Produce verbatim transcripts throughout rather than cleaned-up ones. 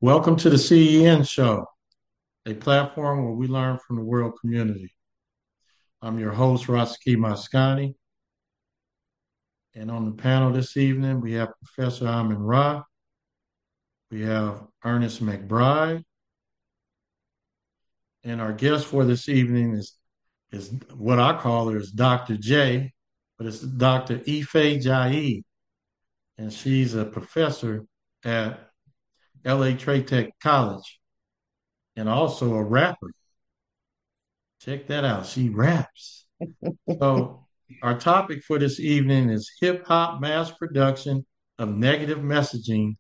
Welcome to the C E N Show, a platform where we learn from the world community. I'm your host, Rasaki Mascani, and on the panel this evening, we have Professor Amin Ra, we have Ernest McBride, and our guest for this evening is, is what I call her is Doctor J, but it's Doctor Ife Jai, and she's a professor at L A Trade Tech College and also a rapper. Check that out. She raps. So, our topic for this evening is hip hop mass production of negative messaging,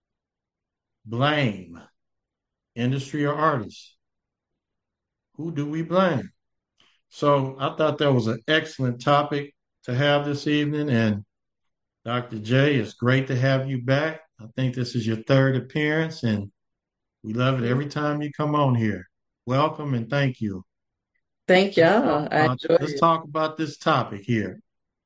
blame, industry or artists. Who do we blame? So, I thought that was an excellent topic to have this evening. And Doctor J, it's great to have you back. I think this is your third appearance, and we love it every time you come on here. Welcome and thank you. Thank Let's talk y'all. I about enjoyed let's it. talk about this topic here.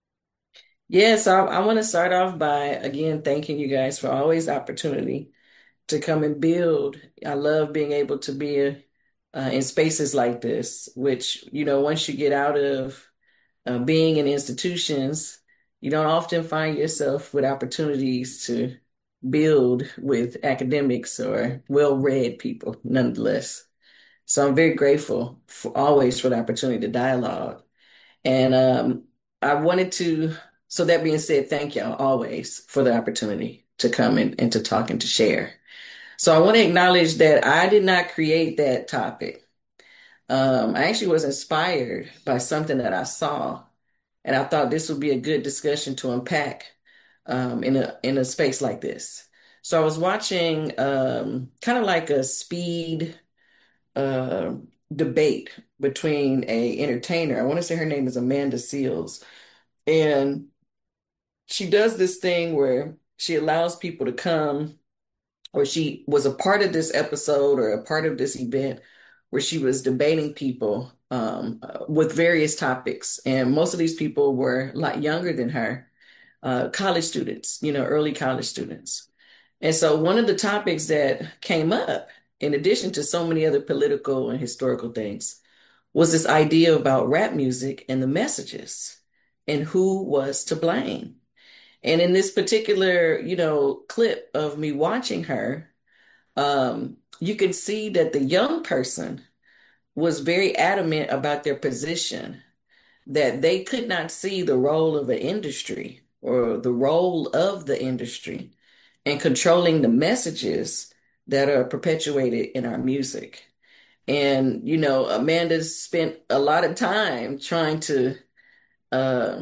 Yes, I, I want to start off by again thanking you guys for always opportunity to come and build. I love being able to be uh, in spaces like this, which, you know, once you get out of uh, being in institutions, you don't often find yourself with opportunities to build with academics or well-read people, nonetheless. So I'm very grateful for always for the opportunity to dialogue. And um, I wanted to, so that being said, thank y'all always for the opportunity to come and, and to talk and to share. So I want to acknowledge that I did not create that topic. Um, I actually was inspired by something that I saw, and I thought this would be a good discussion to unpack um, in a in a space like this. So I was watching um, kind of like a speed uh, debate between a entertainer. I want to say her name is Amanda Seals, and she does this thing where she allows people to come, or she was a part of this episode or a part of this event where she was debating people um, uh, with various topics. And most of these people were a lot younger than her, uh, college students, you know, early college students. And so one of the topics that came up, in addition to so many other political and historical things, was this idea about rap music and the messages and who was to blame. And in this particular, you know, clip of me watching her, um, you can see that the young person was very adamant about their position, that they could not see the role of an industry or the role of the industry in controlling the messages that are perpetuated in our music. And, you know, Amanda spent a lot of time trying to uh,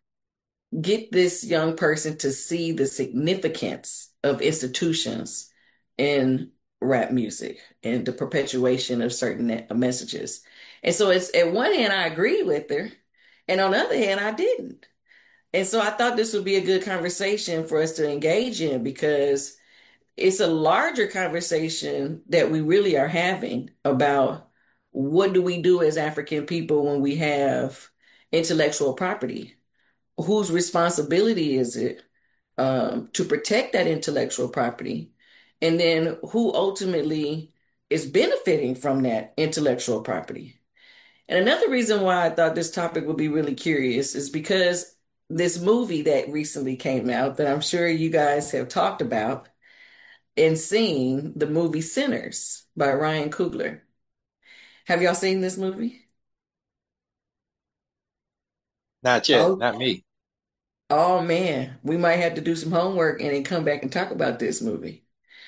get this young person to see the significance of institutions in rap music and the perpetuation of certain ne- messages. And so it's at one hand, I agreed with her, and on the other hand, I didn't. And so I thought this would be a good conversation for us to engage in because it's a larger conversation that we really are having about what do we do as African people when we have intellectual property? Whose responsibility is it um, to protect that intellectual property? And then who ultimately is benefiting from that intellectual property? And another reason why I thought this topic would be really curious is because this movie that recently came out that I'm sure you guys have talked about and seen, the movie Sinners by Ryan Coogler. Have y'all seen this movie? Not yet, Oh, not me. oh man, we might have to do some homework and then come back and talk about this movie.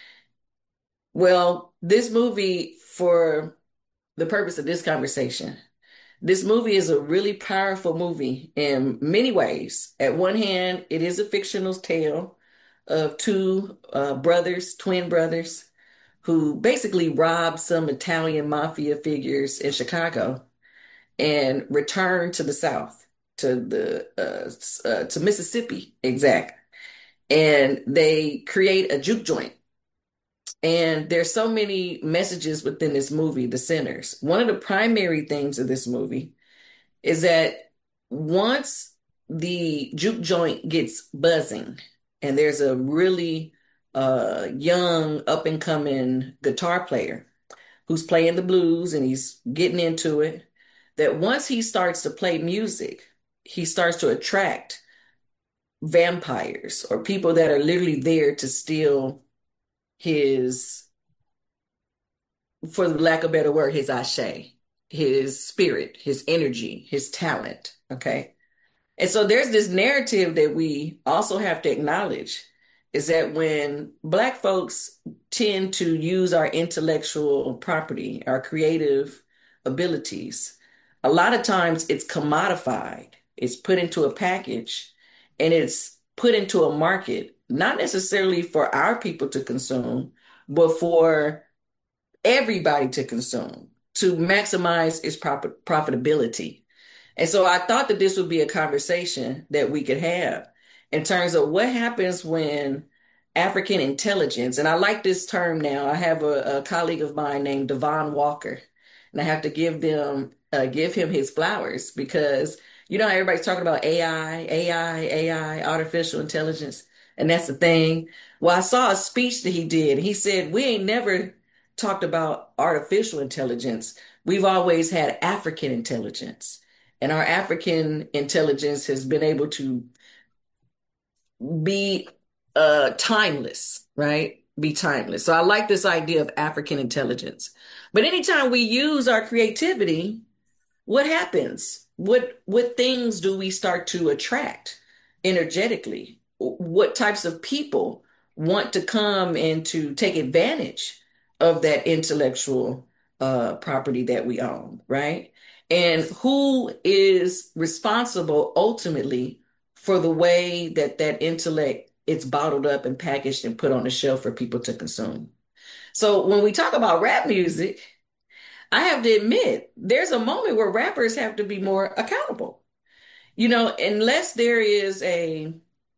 Well, this movie, for the purpose of this conversation, this movie is a really powerful movie in many ways. At one hand, it is a fictional tale of two uh, brothers, twin brothers, who basically robbed some Italian mafia figures in Chicago and returned to the South, to the uh, s- uh, to Mississippi, exact. And they create a juke joint. And there's so many messages within this movie, The Sinners. One of the primary themes of this movie is that once the juke joint gets buzzing and there's a really a young up and coming guitar player who's playing the blues and he's getting into it, that once he starts to play music, he starts to attract vampires or people that are literally there to steal his, for lack of a better word, his ashe, his spirit, his energy, his talent. Okay. And so there's this narrative that we also have to acknowledge is that when Black folks tend to use our intellectual property, our creative abilities, a lot of times it's commodified, it's put into a package, and it's put into a market, not necessarily for our people to consume, but for everybody to consume to maximize its profit profitability. And so I thought that this would be a conversation that we could have in terms of what happens when African intelligence, and I like this term now. I have a, a colleague of mine named Devon Walker, and I have to give them uh, give him his flowers because you know how everybody's talking about A I, A I, A I, artificial intelligence, and that's the thing. Well, I saw a speech that he did. He said, "We ain't never talked about artificial intelligence. We've always had African intelligence." And our African intelligence has been able to be uh, timeless, right? Be timeless. So I like this idea of African intelligence. But anytime we use our creativity, what happens? What what things do we start to attract energetically? What types of people want to come and to take advantage of that intellectual uh, property that we own, right? And who is responsible ultimately for the way that that intellect is bottled up and packaged and put on the shelf for people to consume? So when we talk about rap music, I have to admit, there's a moment where rappers have to be more accountable. You know, unless there is a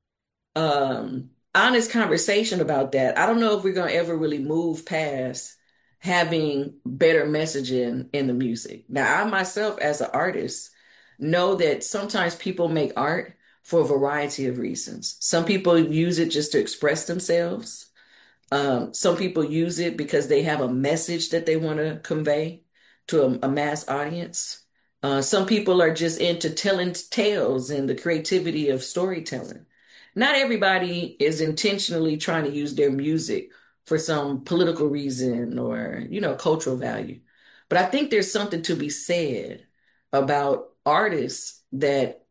um honest conversation about that, I don't know if we're gonna ever really move past having better messaging in the music. Now, I myself, as an artist, know that sometimes people make art for a variety of reasons. Some people use it just to express themselves. Um, some people use it because they have a message that they want to convey to a, a mass audience. Uh, some people are just into telling tales and the creativity of storytelling. Not everybody is intentionally trying to use their music for some political reason or, you know, cultural value. But I think there's something to be said about artists that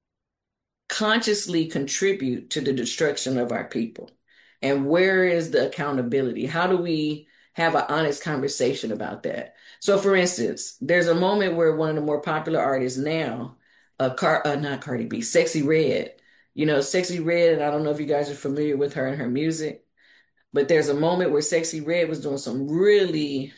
consciously contribute to the destruction of our people. And where is the accountability? How do we have an honest conversation about that? So, for instance, there's a moment where one of the more popular artists now, uh, Car uh, not Cardi B, Sexy Red. You know, Sexy Red, and I don't know if you guys are familiar with her and her music, but there's a moment where Sexy Red was doing some really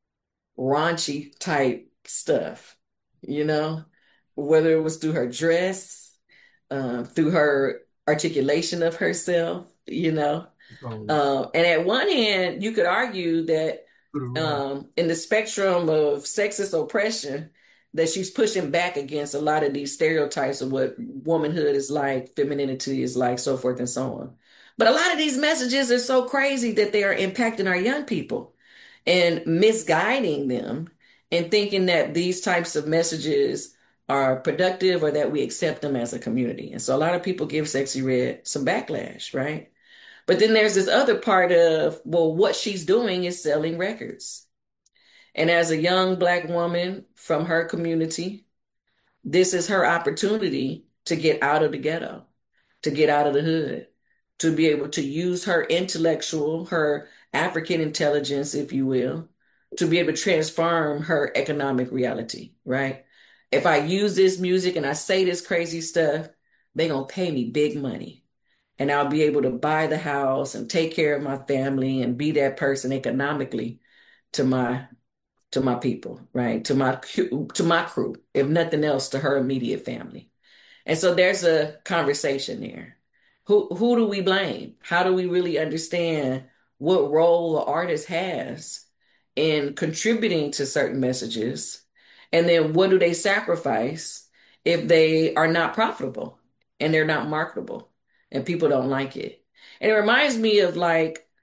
raunchy type stuff, you know, whether it was through her dress, uh, through her articulation of herself, you know. Oh, Um, and at one hand, you could argue that um, in the spectrum of sexist oppression, that she's pushing back against a lot of these stereotypes of what womanhood is like, femininity is like, so forth and so on. But a lot of these messages are so crazy that they are impacting our young people and misguiding them and thinking that these types of messages are productive or that we accept them as a community. And so a lot of people give Sexy Red some backlash, right? But then there's this other part of, well, what she's doing is selling records. And as a young Black woman from her community, this is her opportunity to get out of the ghetto, to get out of the hood, to be able to use her intellectual, her African intelligence, if you will, to be able to transform her economic reality, right? If I use this music and I say this crazy stuff, they're going to pay me big money. And I'll be able to buy the house and take care of my family and be that person economically to my to my people, right? To my to my crew, if nothing else, to her immediate family. And so there's a conversation there. Who who do we blame? How do we really understand what role the artist has in contributing to certain messages? And then what do they sacrifice if they are not profitable and they're not marketable and people don't like it? And it reminds me of like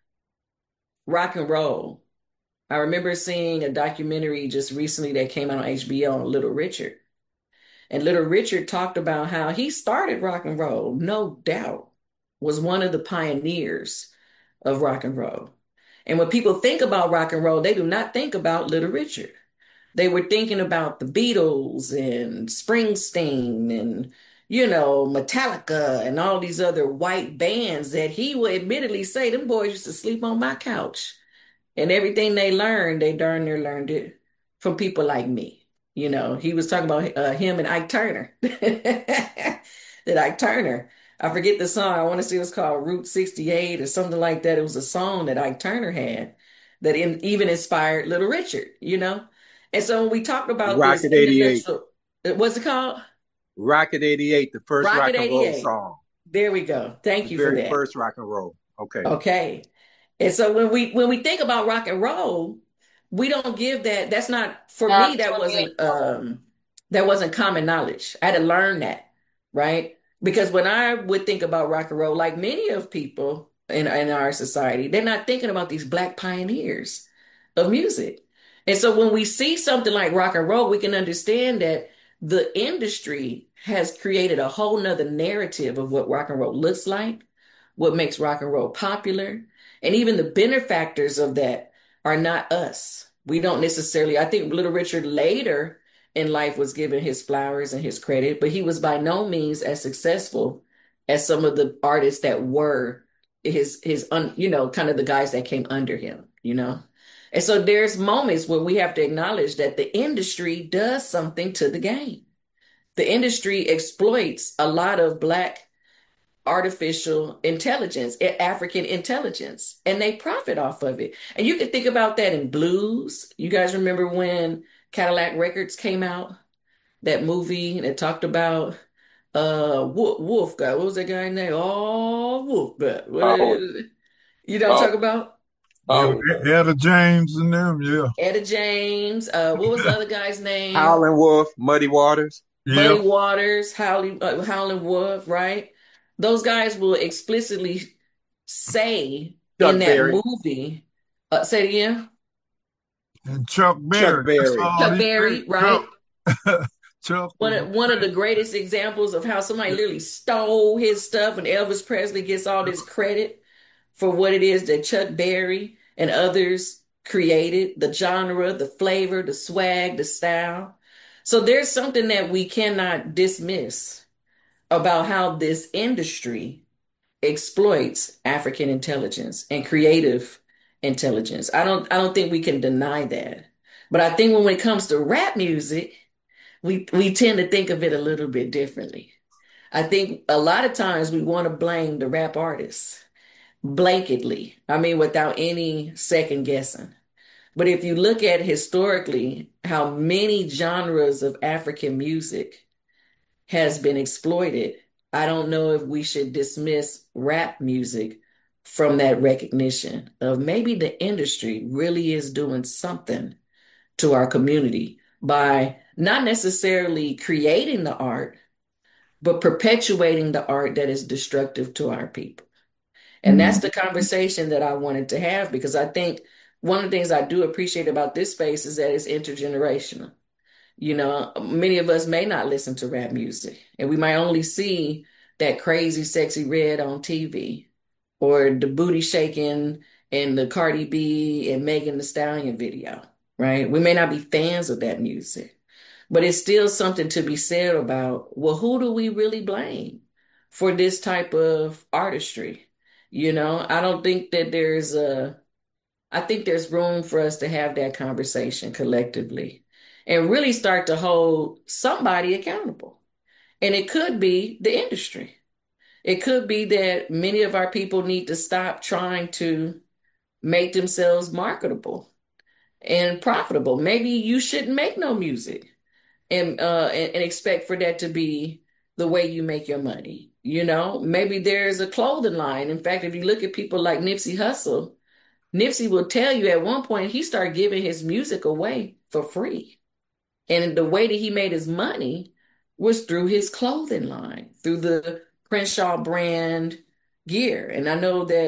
rock and roll. I remember seeing a documentary just recently that came out on H B O on Little Richard. And Little Richard talked about how he started rock and roll, no doubt, was one of the pioneers of rock and roll. And when people think about rock and roll, they do not think about Little Richard. They were thinking about the Beatles and Springsteen and, you know, Metallica and all these other white bands that he would admittedly say, them boys used to sleep on my couch. And everything they learned, they darn near learned it from people like me. You know, he was talking about uh, him and Ike Turner. That Ike Turner, I forget the song. I want to say it was called Route sixty-eight or something like that. It was a song that Ike Turner had that in, even inspired Little Richard, you know? And so when we talked about this Rocket eighty-eight. intellectual, uh, what's it called? Rocket eighty-eight, the first Rocket rock and roll eighty-eight. song. There we go. Thank The you for very that. first rock and roll. Okay. Okay. And so when we when we think about rock and roll, we don't give that. That's not for me. Not That for me. wasn't um that wasn't common knowledge. I had to learn that, right? Because when I would think about rock and roll, like many of people in in our society, they're not thinking about these black pioneers of music. And so when we see something like rock and roll, we can understand that the industry has created a whole nother narrative of what rock and roll looks like, what makes rock and roll popular, and even the benefactors of that are not us. We don't necessarily, I think Little Richard later in life was given his flowers and his credit, but he was by no means as successful as some of the artists that were his his un, you know, kind of the guys that came under him, you know. And so there's moments where we have to acknowledge that the industry does something to the game. The industry exploits a lot of black artificial intelligence, African intelligence, and they profit off of it. And you can think about that in blues. You guys remember when Cadillac Records came out, that movie that talked about uh Wolf, Wolf guy. What was that guy's name? Oh, Wolf guy. What Oh, is it? You know what I'm oh, talking about? Yeah, oh. Etta James and them, yeah. Etta James. Uh, what was the other guy's name? Howlin' Wolf, Muddy Waters, Yeah. Muddy Waters, Howley, uh, Howlin' Wolf, right? Those guys will explicitly say in Chuck that Berry, movie, uh, say it again, And Chuck Chuck Berry. That's Berry. all Chuck he Berry, said. Chuck. right? Chuck One was of, one of the greatest examples of how somebody literally stole his stuff, and Elvis Presley gets all this credit for what it is that Chuck Berry and others created, the genre, the flavor, the swag, the style. So there's something that we cannot dismiss about how this industry exploits African intelligence and creative intelligence. I don't I don't think we can deny that. But I think when it comes to rap music, we we tend to think of it a little bit differently. I think a lot of times we want to blame the rap artists blanketly. I mean, without any second guessing. But if you look at historically how many genres of African music has been exploited, I don't know if we should dismiss rap music from that recognition of maybe the industry really is doing something to our community by not necessarily creating the art, but perpetuating the art that is destructive to our people. And that's the conversation that I wanted to have because I think one of the things I do appreciate about this space is that it's intergenerational. You know, many of us may not listen to rap music, and we might only see that crazy, sexy red on T V or the booty shaking and the Cardi B and Megan Thee Stallion video, right? We may not be fans of that music, but it's still something to be said about, well, who do we really blame for this type of artistry? You know, I don't think that there's a I think there's room for us to have that conversation collectively and really start to hold somebody accountable. And it could be the industry. It could be that many of our people need to stop trying to make themselves marketable and profitable. Maybe you shouldn't make no music and uh and, and expect for that to be the way you make your money. You know, maybe there's a clothing line. In fact, if you look at people like Nipsey Hussle, Nipsey will tell you at one point he started giving his music away for free. And the way that he made his money was through his clothing line, through the Crenshaw brand gear. And I know that,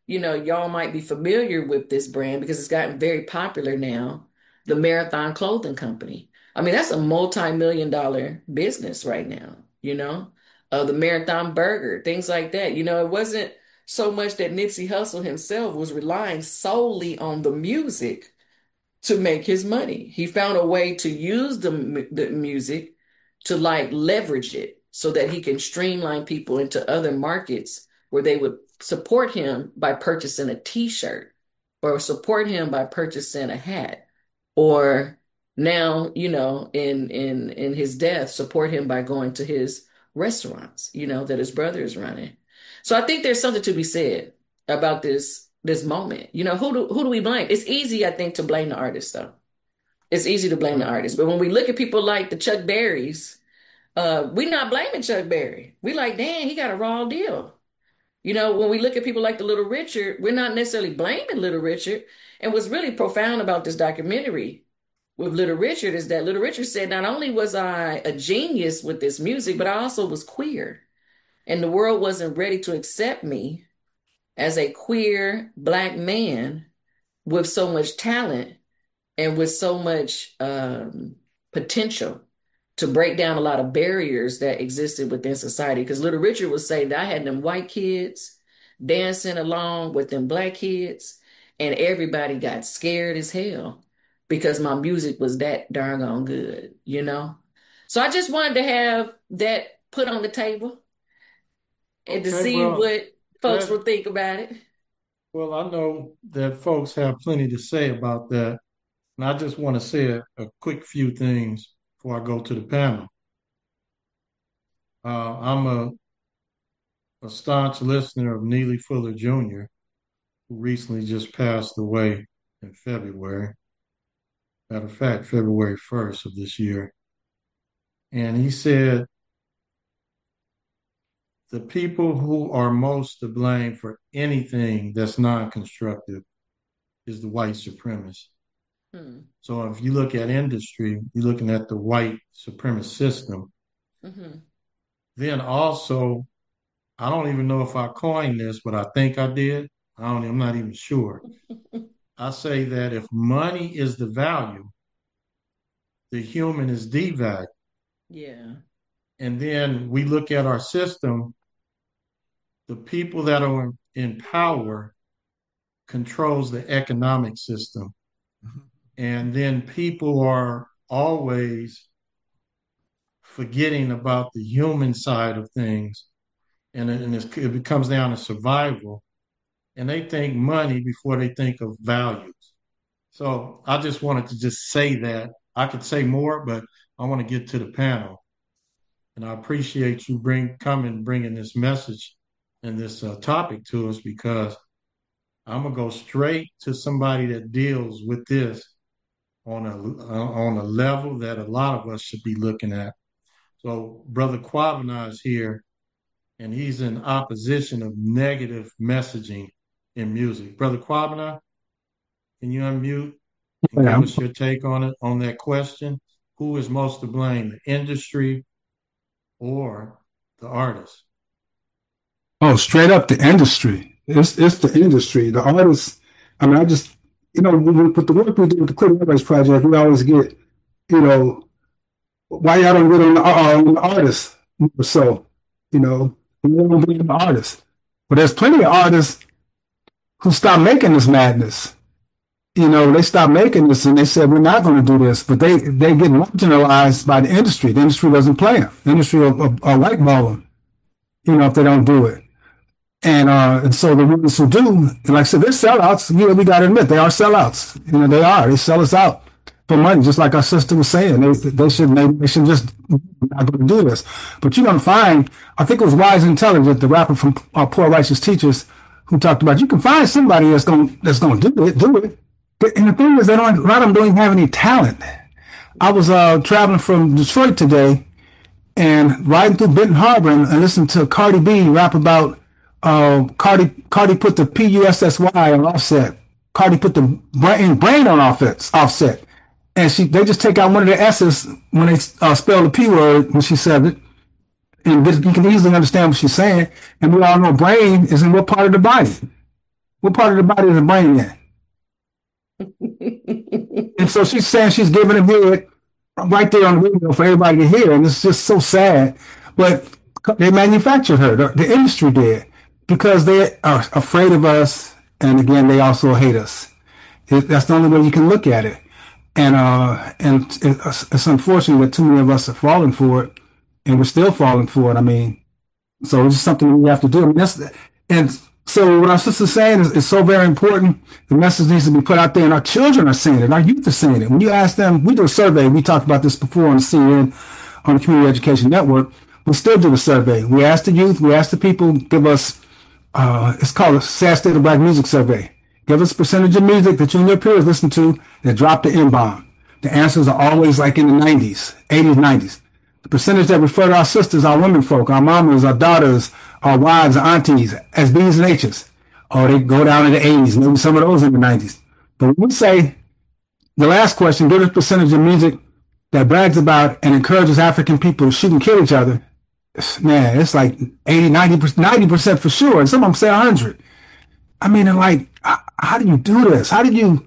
you know, y'all might be familiar with this brand because it's gotten very popular now, the Marathon Clothing Company. I mean, that's a multi-million dollar business right now, you know, uh, the Marathon Burger, things like that. You know, it wasn't so much that Nipsey Hussle himself was relying solely on the music to make his money. He found a way to use the, the music to like leverage it so that he can streamline people into other markets where they would support him by purchasing a t-shirt or support him by purchasing a hat or now, you know, in in in his death, support him by going to his restaurants, you know, that his brother is running. So I think there's something to be said about this this moment. You know, who do who do we blame? It's easy, I think, to blame the artist, though. It's easy to blame the artist. But when we look at people like the Chuck Berrys, uh, we're not blaming Chuck Berry. We like, damn, he got a raw deal. You know, when we look at people like the Little Richard, we're not necessarily blaming Little Richard. And what's really profound about this documentary with Little Richard is that Little Richard said, not only was I a genius with this music, but I also was queer. And the world wasn't ready to accept me as a queer black man with so much talent and with so much um, potential to break down a lot of barriers that existed within society. Because Little Richard would say that I had them white kids dancing along with them black kids, and everybody got scared as hell because my music was that darn on good, you know? So I just wanted to have that put on the table and to Okay, see well, what folks that, will think about it. well, I know that folks have plenty to say about that. And I just want to say a, a quick few things before I go to the panel. Uh, I'm a, a staunch listener of Neely Fuller Junior, who recently just passed away in February. Matter of fact, February first of this year. And he said, the people who are most to blame for anything that's non-constructive is the white supremacist. Hmm. So if you look at industry, you're looking at the white supremacist system. Mm-hmm. Then also, I don't even know if I coined this, but I think I did. I don't, I'm not even sure. I say that if money is the value, the human is devalued. Yeah. And then we look at our system, the people that are in power controls the economic system. Mhm. And then people are always forgetting about the human side of things. And, it, and it's, it comes down to survival. And they think money before they think of values. So I just wanted to just say that. I could say more, but I want to get to the panel. And I appreciate you bring coming, bringing this message and this uh, topic to us, because I'm gonna go straight to somebody that deals with this on a uh, on a level that a lot of us should be looking at. So Brother Kwabena is here, and he's in opposition of negative messaging in music. Brother Kwabena, can you unmute and Yeah. give us your take on it, on that question? Who is most to blame, the industry or the artist? Oh, straight up the industry. It's it's the industry. The artists. I mean, I just you know when we with the work we do with the Clear Airways Project, we always get you know why y'all don't get on the, uh, on the artists. So you know we don't blame the artists, but there's plenty of artists who stop making this madness. You know, they stopped making this and they said we're not going to do this, but they they get marginalized by the industry. The industry doesn't play them. The industry will, will, will whiteball them. You know, if they don't do it. And uh, and so the ones who do, and like I said, they're sellouts. You know, we got to admit they are sellouts. You know, they are. They sell us out for money, just like our sister was saying. They they should they, they should just not going to do this. But you're going to find, I think it was Wise Intelligent, the rapper from uh, Poor Righteous Teachers, who talked about you can find somebody that's going that's going to do it, do it. But and the thing is, they don't. A lot of them don't even have any talent. I was uh, traveling from Detroit today and riding through Benton Harbor and, and listening to Cardi B rap about uh, Cardi. Cardi put the P U S S Y on Offset. Cardi put the brain, brain on Offset. Offset, and she they just take out one of the S's when they uh, spell the P word when she said it, and this, you can easily understand what she's saying. And we all know brain is in what part of the body. What part of the body is the brain in? And so she's saying she's giving him head right there on the radio for everybody to hear, and it's just so sad. But they manufactured her. The, the industry did because they are afraid of us, and again, they also hate us. It, that's the only way you can look at it. And uh, and it's, it's unfortunate that too many of us are falling for it, and we're still falling for it. I mean, so it's just something we have to do. I mean, that's and so what our sister's saying is, is so very important. The message needs to be put out there, and our children are seeing it. Our youth are seeing it. When you ask them, we do a survey. We talked about this before on C N N, on the Community Education Network. We still do a survey. We ask the youth. We ask the people. Give us. Uh, it's called a Sad State of Black Music Survey. Give us a percentage of music that you and your peers listen to that drop the N-bomb. The answers are always like in the nineties, eighties, nineties. The percentage that refer to our sisters, our women folk, our mamas, our daughters, our wives, our aunties, as B's and H's. Or they go down in the eighties, maybe some of those in the nineties. But when we say the last question, give us a percentage of music that brags about and encourages African people to shoot and kill each other, man, it's like eighty, ninety percent, ninety percent for sure. And some of them say one hundred. I mean, they're like, how do you do this? How do you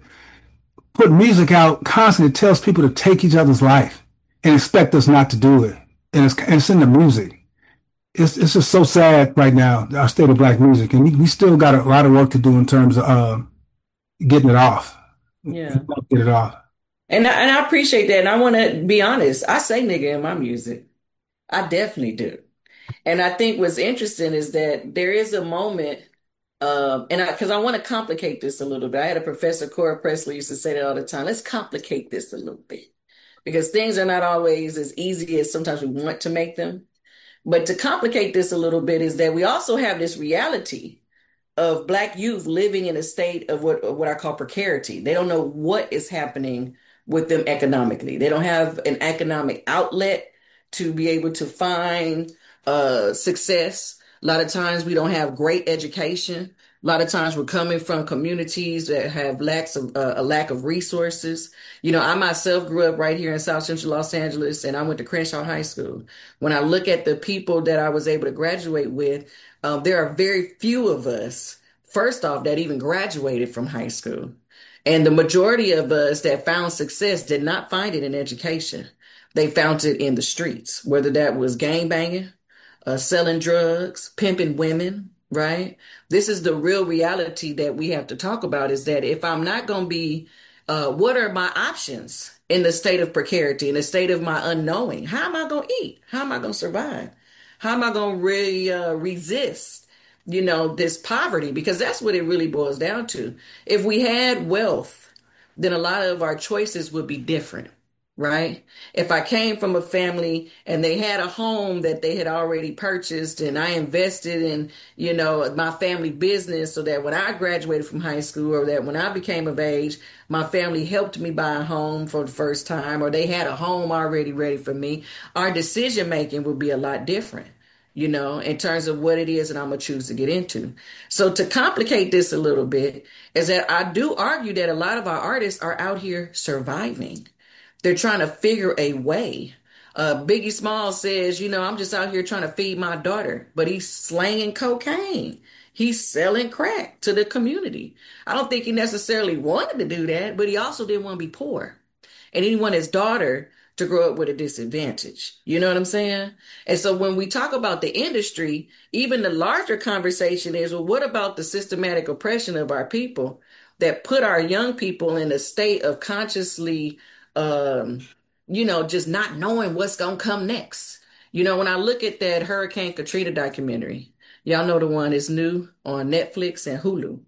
put music out constantly that tells people to take each other's life and expect us not to do it? And it's, and it's in the music. It's it's just so sad right now, our state of black music. And we, we still got a lot of work to do in terms of uh, getting it off. Yeah. Get it off. And I, and I appreciate that. And I want to be honest. I say nigga in my music. I definitely do. And I think what's interesting is that there is a moment, um, and I, because I want to complicate this a little bit. I had a professor, Cora Presley, used to say that all the time. Let's complicate this a little bit because things are not always as easy as sometimes we want to make them. But to complicate this a little bit is that we also have this reality of Black youth living in a state of what, what I call precarity. They don't know what is happening with them economically. They don't have an economic outlet to be able to find uh, success. A lot of times we don't have great education. A lot of times we're coming from communities that have lacks of uh, a lack of resources. You know, I myself grew up right here in South Central Los Angeles, and I went to Crenshaw High School. When I look at the people that I was able to graduate with, um, there are very few of us, first off, that even graduated from high school. And the majority of us that found success did not find it in education. They found it in the streets, whether that was gangbanging, uh, selling drugs, pimping women, right? This is the real reality that we have to talk about is that if I'm not going to be, uh, what are my options in the state of precarity, in the state of my unknowing? How am I going to eat? How am I going to survive? How am I going to really uh, resist, you know, this poverty? Because that's what it really boils down to. If we had wealth, then a lot of our choices would be different. Right? If I came from a family and they had a home that they had already purchased and I invested in, you know, my family business so that when I graduated from high school or that when I became of age, my family helped me buy a home for the first time or they had a home already ready for me, our decision making would be a lot different, you know, in terms of what it is that I'm going to choose to get into. So to complicate this a little bit is that I do argue that a lot of our artists are out here surviving. They're trying to figure a way. Uh, Biggie Smalls says, you know, I'm just out here trying to feed my daughter, but he's slanging cocaine. He's selling crack to the community. I don't think he necessarily wanted to do that, but he also didn't want to be poor. And he didn't want his daughter to grow up with a disadvantage. You know what I'm saying? And so when we talk about the industry, even the larger conversation is, well, what about the systematic oppression of our people that put our young people in a state of consciously um, you know, just not knowing what's going to come next. You know, when I look at that Hurricane Katrina documentary, y'all know the one is new on Netflix and Hulu.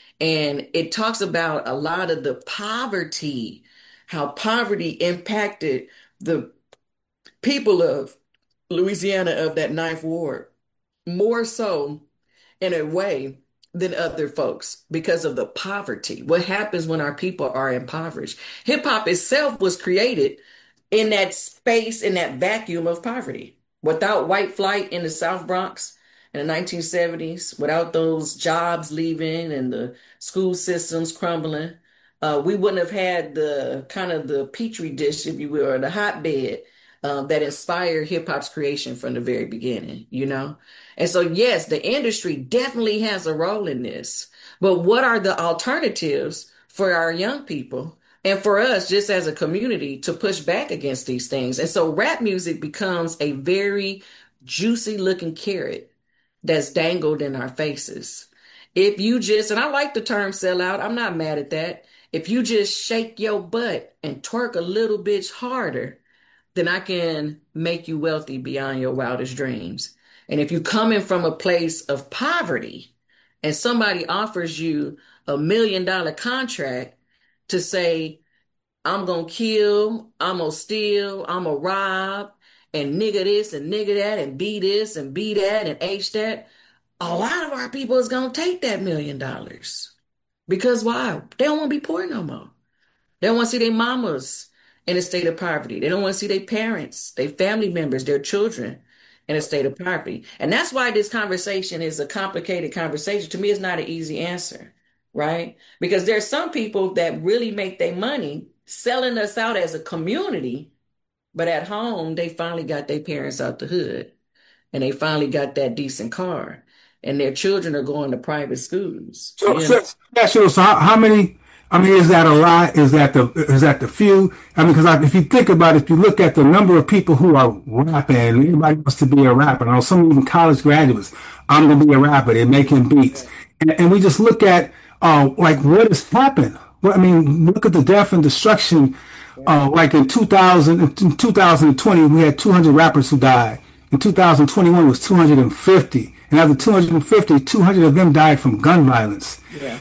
And it talks about a lot of the poverty, how poverty impacted the people of Louisiana of that ninth ward, more so in a way than other folks because of the poverty. What happens when our people are impoverished? Hip hop itself was created in that space, in that vacuum of poverty. Without white flight in the South Bronx in the nineteen seventies, without those jobs leaving and the school systems crumbling, uh, we wouldn't have had the kind of the petri dish, if you will, or the hotbed um, that inspired hip hop's creation from the very beginning, you know? And so, yes, the industry definitely has a role in this. But what are the alternatives for our young people and for us just as a community to push back against these things? And so rap music becomes a very juicy looking carrot that's dangled in our faces. If you just, and I like the term sellout, I'm not mad at that. If you just shake your butt and twerk a little bit harder, then I can make you wealthy beyond your wildest dreams. And if you're coming from a place of poverty and somebody offers you a million dollar contract to say, I'm going to kill, I'm going to steal, I'm going to rob, and nigga this and nigga that, and be this and be that and H that, a lot of our people is going to take that million dollars. Because why? They don't want to be poor no more. They don't want to see their mamas in a state of poverty. They don't want to see their parents, their family members, their children in a state of poverty. And that's why this conversation is a complicated conversation. To me, it's not an easy answer, right? Because there's some people that really make their money selling us out as a community, but at home, they finally got their parents out the hood and they finally got that decent car and their children are going to private schools. So, You so, know? yeah, sure. So how, how many, I mean, is that a lot? Is that the, is that the few? I mean, because if you think about it, if you look at the number of people who are rapping, anybody wants to be a rapper. I know some even college graduates, I'm going to be a rapper. They're making beats. And, and we just look at, uh, like what has happened. Well, I mean, look at the death and destruction. Uh, like in two thousand, in two thousand twenty, we had two hundred rappers who died. In two thousand twenty-one, it was two hundred fifty. And out of the two hundred fifty, two hundred of them died from gun violence. Yeah.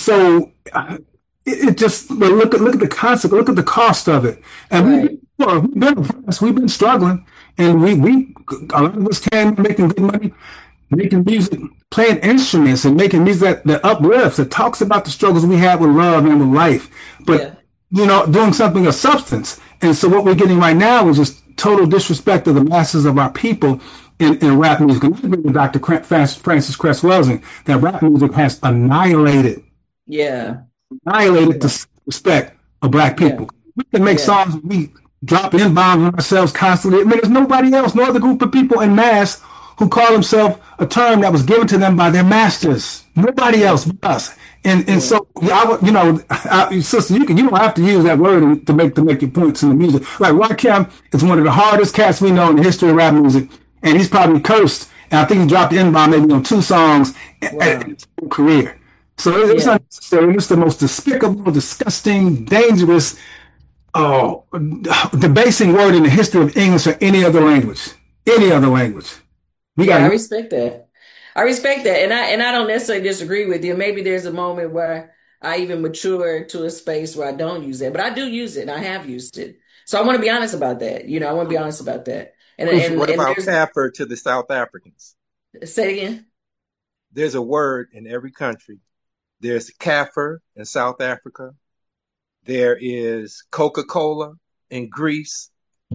So uh, it, it just, but look at look at the concept, look at the cost of it. And Right. we've been, we've been oppressed, we've been struggling, and we we a lot of us came making good money, making music, playing instruments, and making music that, that uplifts, that talks about the struggles we had with love and with life. But Yeah. you know, doing something of substance. And so what we're getting right now is just total disrespect of the masses of our people in, in rap music. And I agree with Doctor Francis Cress Welsing that rap music has annihilated, Yeah. annihilated the respect of black Yeah. people. We can make Yeah. songs, we drop in bombs on ourselves constantly. I mean, there's nobody else, no other group of people in mass who call themselves a term that was given to them by their masters. Nobody else but us. And and Yeah. so yeah, I, would- you know, I, sister, you can you don't have to use that word to make to make your points in the music. Like Rakim is one of the hardest cats we know in the history of rap music, and he's probably cursed. And I think he dropped the N bomb maybe on two songs Wow. in his whole career. So it's, it's Yeah. not necessary. It's the most despicable, disgusting, dangerous, oh, debasing word in the history of English or any other language. Any other language. We Yeah, I got respect that. I respect that. And I and I don't necessarily disagree with you. Maybe there's a moment where I even mature to a space where I don't use it. But I do use it and I have used it. So I want to be honest about that. You know, I want to be honest about that. And and, What and about there's Kaffir to the South Africans? say it again. There's a word in every country. There's Kaffir in South Africa. There is Coca-Cola in Greece.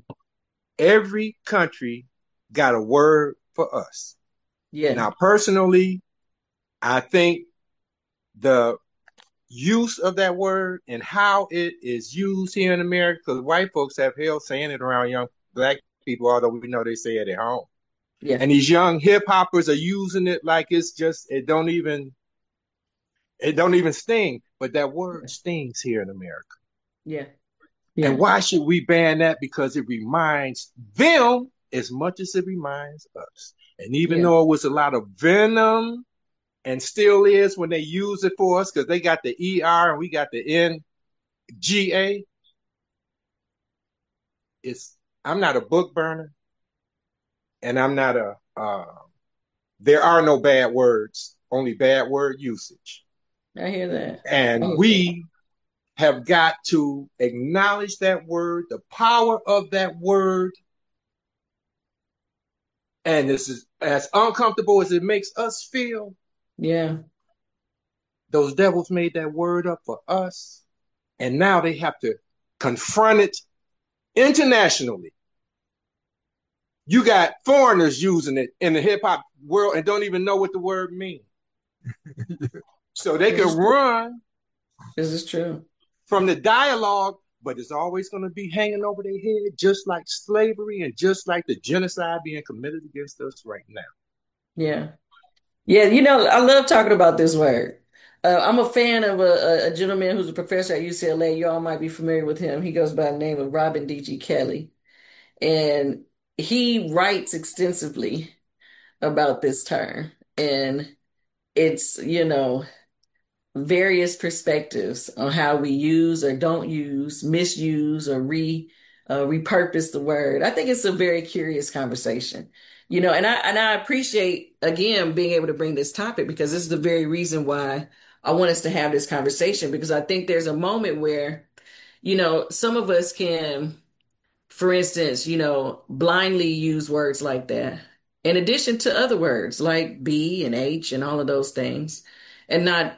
Every country got a word for us. Yeah. Now, personally, I think the use of that word and how it is used here in America, because white folks have hell saying it around young black people, although we know they say it at home. Yeah. And these young hip hoppers are using it like it's just, it don't even, it don't even sting, but that word stings here in America. Yeah. Yeah. And why should we ban that? Because it reminds them as much as it reminds us. And even Yeah. though it was a lot of venom and still is when they use it for us, because they got the E R and we got the N G A, it's, I'm not a book burner and I'm not a, uh, there are no bad words, only bad word usage. I hear that. And Oh, we have got to acknowledge that word, the power of that word. And this is as uncomfortable as it makes us feel. yeah. Those devils made that word up for us. And now they have to confront it internationally. You got foreigners using it in the hip hop world and don't even know what the word means. So they This is can true. run This is true. from the dialogue but it's always going to be hanging over their head, just like slavery and just like the genocide being committed against us right now. Yeah. Yeah, you know, I love talking about this word. Uh, I'm a fan of a, a, a gentleman who's a professor at U C L A. You all might be familiar with him. He goes by the name of Robin D G. Kelly. And he writes extensively about this term. And it's, you know, various perspectives on how we use or don't use, misuse or re uh, repurpose the word. I think it's a very curious conversation, you know, and I and I appreciate again being able to bring this topic because this is the very reason why I want us to have this conversation because I think there's a moment where, you know, some of us can, for instance, you know, blindly use words like that in addition to other words like B and H and all of those things and not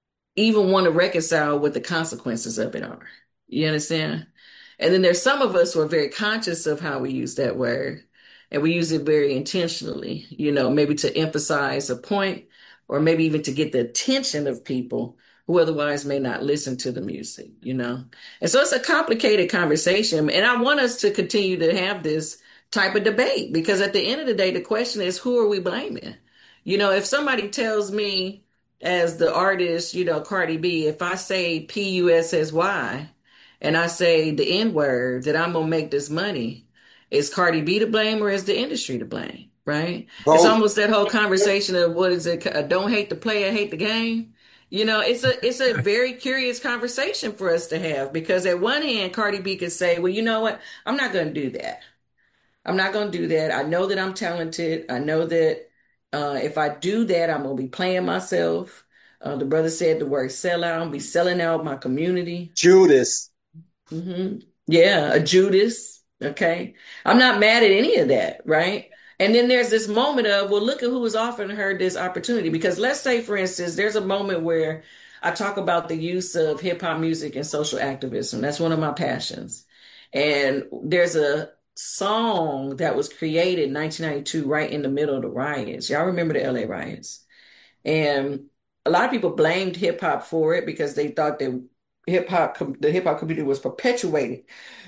even want to reconcile what the consequences of it are. You understand? And then there's some of us who are very conscious of how we use that word, and we use it very intentionally, you know, maybe to emphasize a point or maybe even to get the attention of people who otherwise may not listen to the music, you know? And so it's a complicated conversation. And I want us to continue to have this type of debate because at the end of the day, the question is, who are we blaming? You know, if somebody tells me, as the artist, you know, Cardi B, if I say P U S S Y and I say the N word that I'm gonna make this money, is Cardi B to blame or is the industry to blame? Right? It's Both. almost that whole conversation of what is it? uh, Don't hate the player, hate the game. You know, it's a it's a very curious conversation for us to have because at one hand, Cardi B could say, well, you know what? I'm not gonna do that. I'm not going to do that. I know that I'm talented. I know that uh, if I do that, I'm going to be playing myself. Uh, the brother said the word sell out. I'm be selling out my community. Judas. hmm Yeah, a Judas. Okay. I'm not mad at any of that, right? And then there's this moment of, well, look at who is offering her this opportunity. Because let's say, for instance, there's a moment where I talk about the use of hip hop music and social activism. That's one of my passions. And there's a song that was created in nineteen ninety-two, right in the middle of the riots. Y'all remember the L A riots? And a lot of people blamed hip hop for it because they thought that hip hop, the hip hop community was perpetuating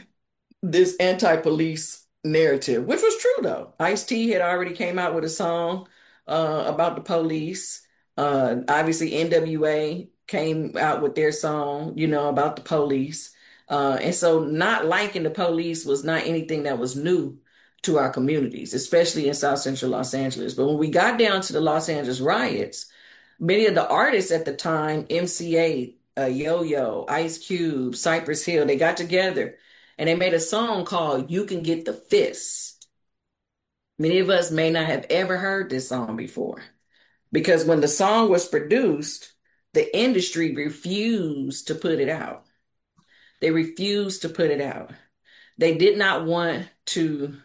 this anti-police narrative, which was true though. Ice-T had already came out with a song uh, about the police. Uh, obviously, N W A came out with their song, you know, about the police. Uh, and so not liking the police was not anything that was new to our communities, especially in South Central Los Angeles. But when we got down to the Los Angeles riots, many of the artists at the time, M C A, uh, Yo-Yo, Ice Cube, Cypress Hill, they got together and they made a song called You Can Get the Fist. Many of us may not have ever heard this song before because when the song was produced, the industry refused to put it out. They refused to put it out. They did not want to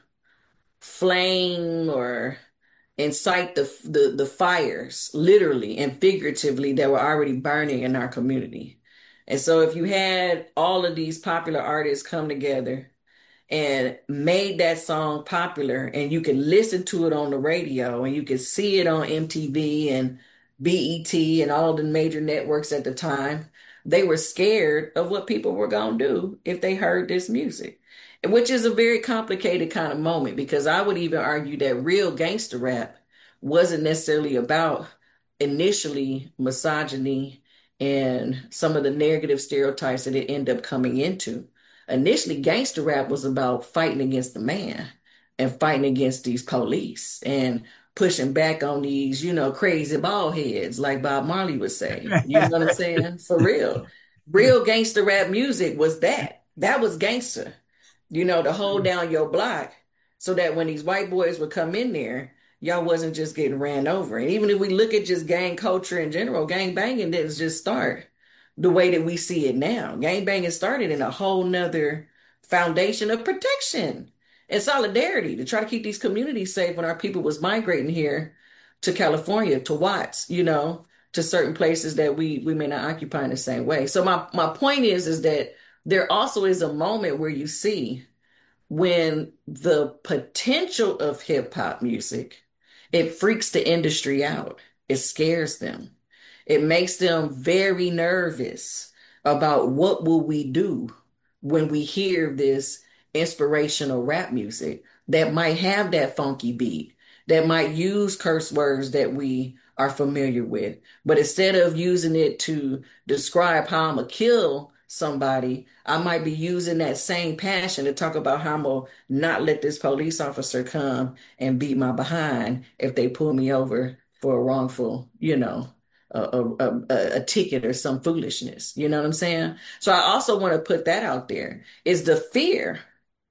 flame or incite the, the, the fires, literally and figuratively, that were already burning in our community. And so if you had all of these popular artists come together and made that song popular and you could listen to it on the radio and you could see it on M T V and B E T and all the major networks at the time, they were scared of what people were going to do if they heard this music, which is a very complicated kind of moment because I would even argue that real gangster rap wasn't necessarily about initially misogyny and some of the negative stereotypes that it ended up coming into. Initially, gangster rap was about fighting against the man and fighting against these police and pushing back on these, you know, crazy bald heads, like Bob Marley would say. You know what I'm saying? For real. Real gangster rap music was that. That was gangster, you know, to hold down your block so that when these white boys would come in there, y'all wasn't just getting ran over. And even if we look at just gang culture in general, gang banging didn't just start the way that we see it now. Gang banging started in a whole nother foundation of protection and solidarity to try to keep these communities safe when our people was migrating here to California, to Watts, you know, to certain places that we we may not occupy in the same way. So my my point is is that there also is a moment where you see when the potential of hip hop music, it freaks the industry out. It scares them. It makes them very nervous about what will we do when we hear this inspirational rap music that might have that funky beat, that might use curse words that we are familiar with. But instead of using it to describe how I'm gonna kill somebody, I might be using that same passion to talk about how I'm gonna not let this police officer come and beat my behind if they pull me over for a wrongful, you know, a, a, a, a ticket or some foolishness. You know what I'm saying? So I also want to put that out there is the fear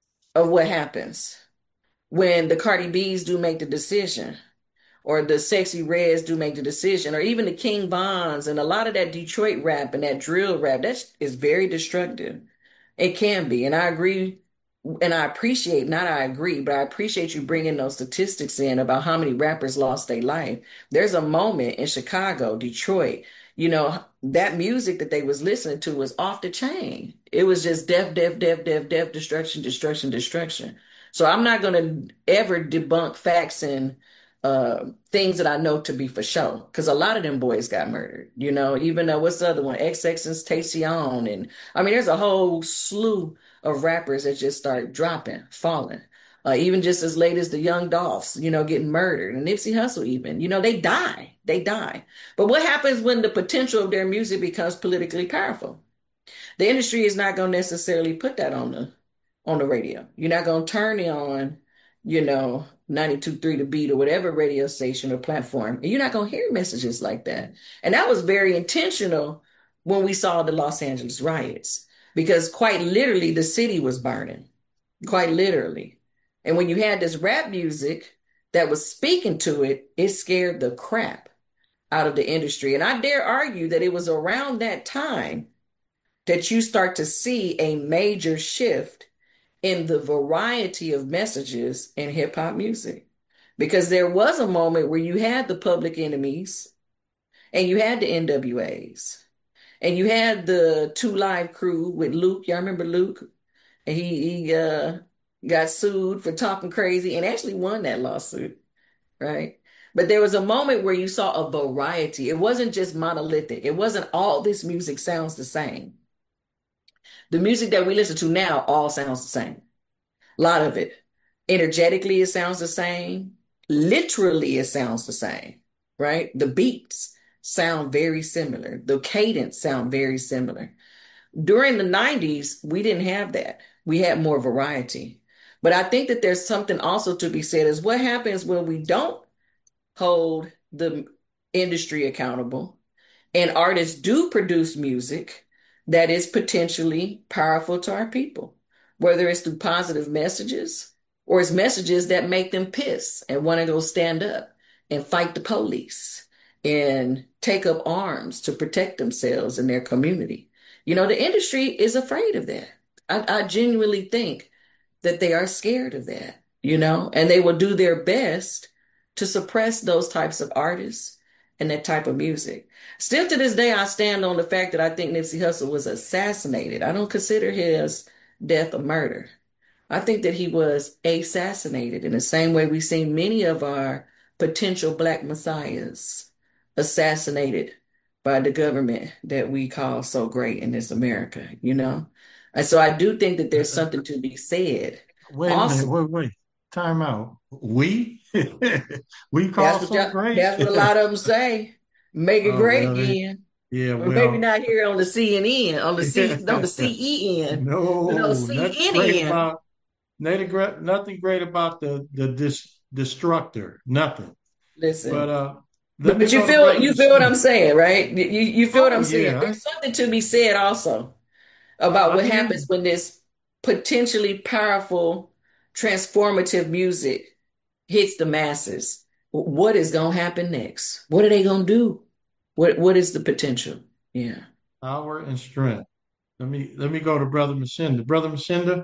of what happens when the Cardi B's do make the decision, or the Sexy Reds do make the decision, or even the King Vons and a lot of that Detroit rap and that drill rap. That is very destructive. It can be. And I agree. And I appreciate, not I agree, but I appreciate you bringing those statistics in about how many rappers lost their life. There's a moment in Chicago, Detroit, you know, that music that they was listening to was off the chain. It was just death, death, death, death, death, destruction, destruction, destruction. So I'm not going to ever debunk facts and uh, things that I know to be for sure, because a lot of them boys got murdered. You know, even uh, what's the other one? X X and Tentacion, and I mean, there's a whole slew of rappers that just start dropping, falling. Uh, even just as late as the Young Dolphs, you know, getting murdered, and Nipsey Hussle, even, you know, they die, they die. But what happens when the potential of their music becomes politically powerful? The industry is not going to necessarily put that on the on the radio. You're not going to turn it on, you know, ninety-two point three The Beat or whatever radio station or platform. And you're not going to hear messages like that. And that was very intentional when we saw the Los Angeles riots, because quite literally the city was burning, quite literally. And when you had this rap music that was speaking to it, it scared the crap out of the industry. And I dare argue that it was around that time that you start to see a major shift in the variety of messages in hip hop music. Because there was a moment where you had the Public Enemies and you had the N W As and you had the Two Live Crew with Luke. Y'all remember Luke? And he, he uh, got sued for talking crazy and actually won that lawsuit, right? But there was a moment where you saw a variety. It wasn't just monolithic. It wasn't all this music sounds the same. The music that we listen to now all sounds the same. A lot of it. Energetically, it sounds the same. Literally, it sounds the same, right? The beats sound very similar. The cadence sound very similar. During the nineties, we didn't have that. We had more variety. But I think that there's something also to be said is what happens when we don't hold the industry accountable and artists do produce music that is potentially powerful to our people, whether it's through positive messages or it's messages that make them piss and want to go stand up and fight the police and take up arms to protect themselves and their community. You know, the industry is afraid of that. I, I genuinely think that they are scared of that, you know, and they will do their best to suppress those types of artists and that type of music. Still to this day, I stand on the fact that I think Nipsey Hussle was assassinated. I don't consider his death a murder. I think that he was assassinated in the same way we've seen many of our potential Black messiahs assassinated by the government that we call so great in this America, you know? And so I do think that there's something to be said. Wait a Also, minute, wait, wait. Time out. We? We call that's what so y'all- great? that's what a lot of them say. Make it Oh, great really? again. Yeah, Or maybe well, not here on the C N N, on the C, on the C E N, no, but on nothing great C N N. about nothing great, nothing great about the the dis, destructor. Nothing. Listen, But uh, let but, me but you go to feel Brother you feel what I'm Machine. saying, right? You you you feel what Oh I'm saying. yeah, There's something to be said also I, about I what hear happens you. when this potentially powerful, transformative music hits the masses. What is going to happen next? What are they going to do? What what is the potential? Yeah. Power and strength. Let me let me go to Brother Mashinda. Brother Mashinda,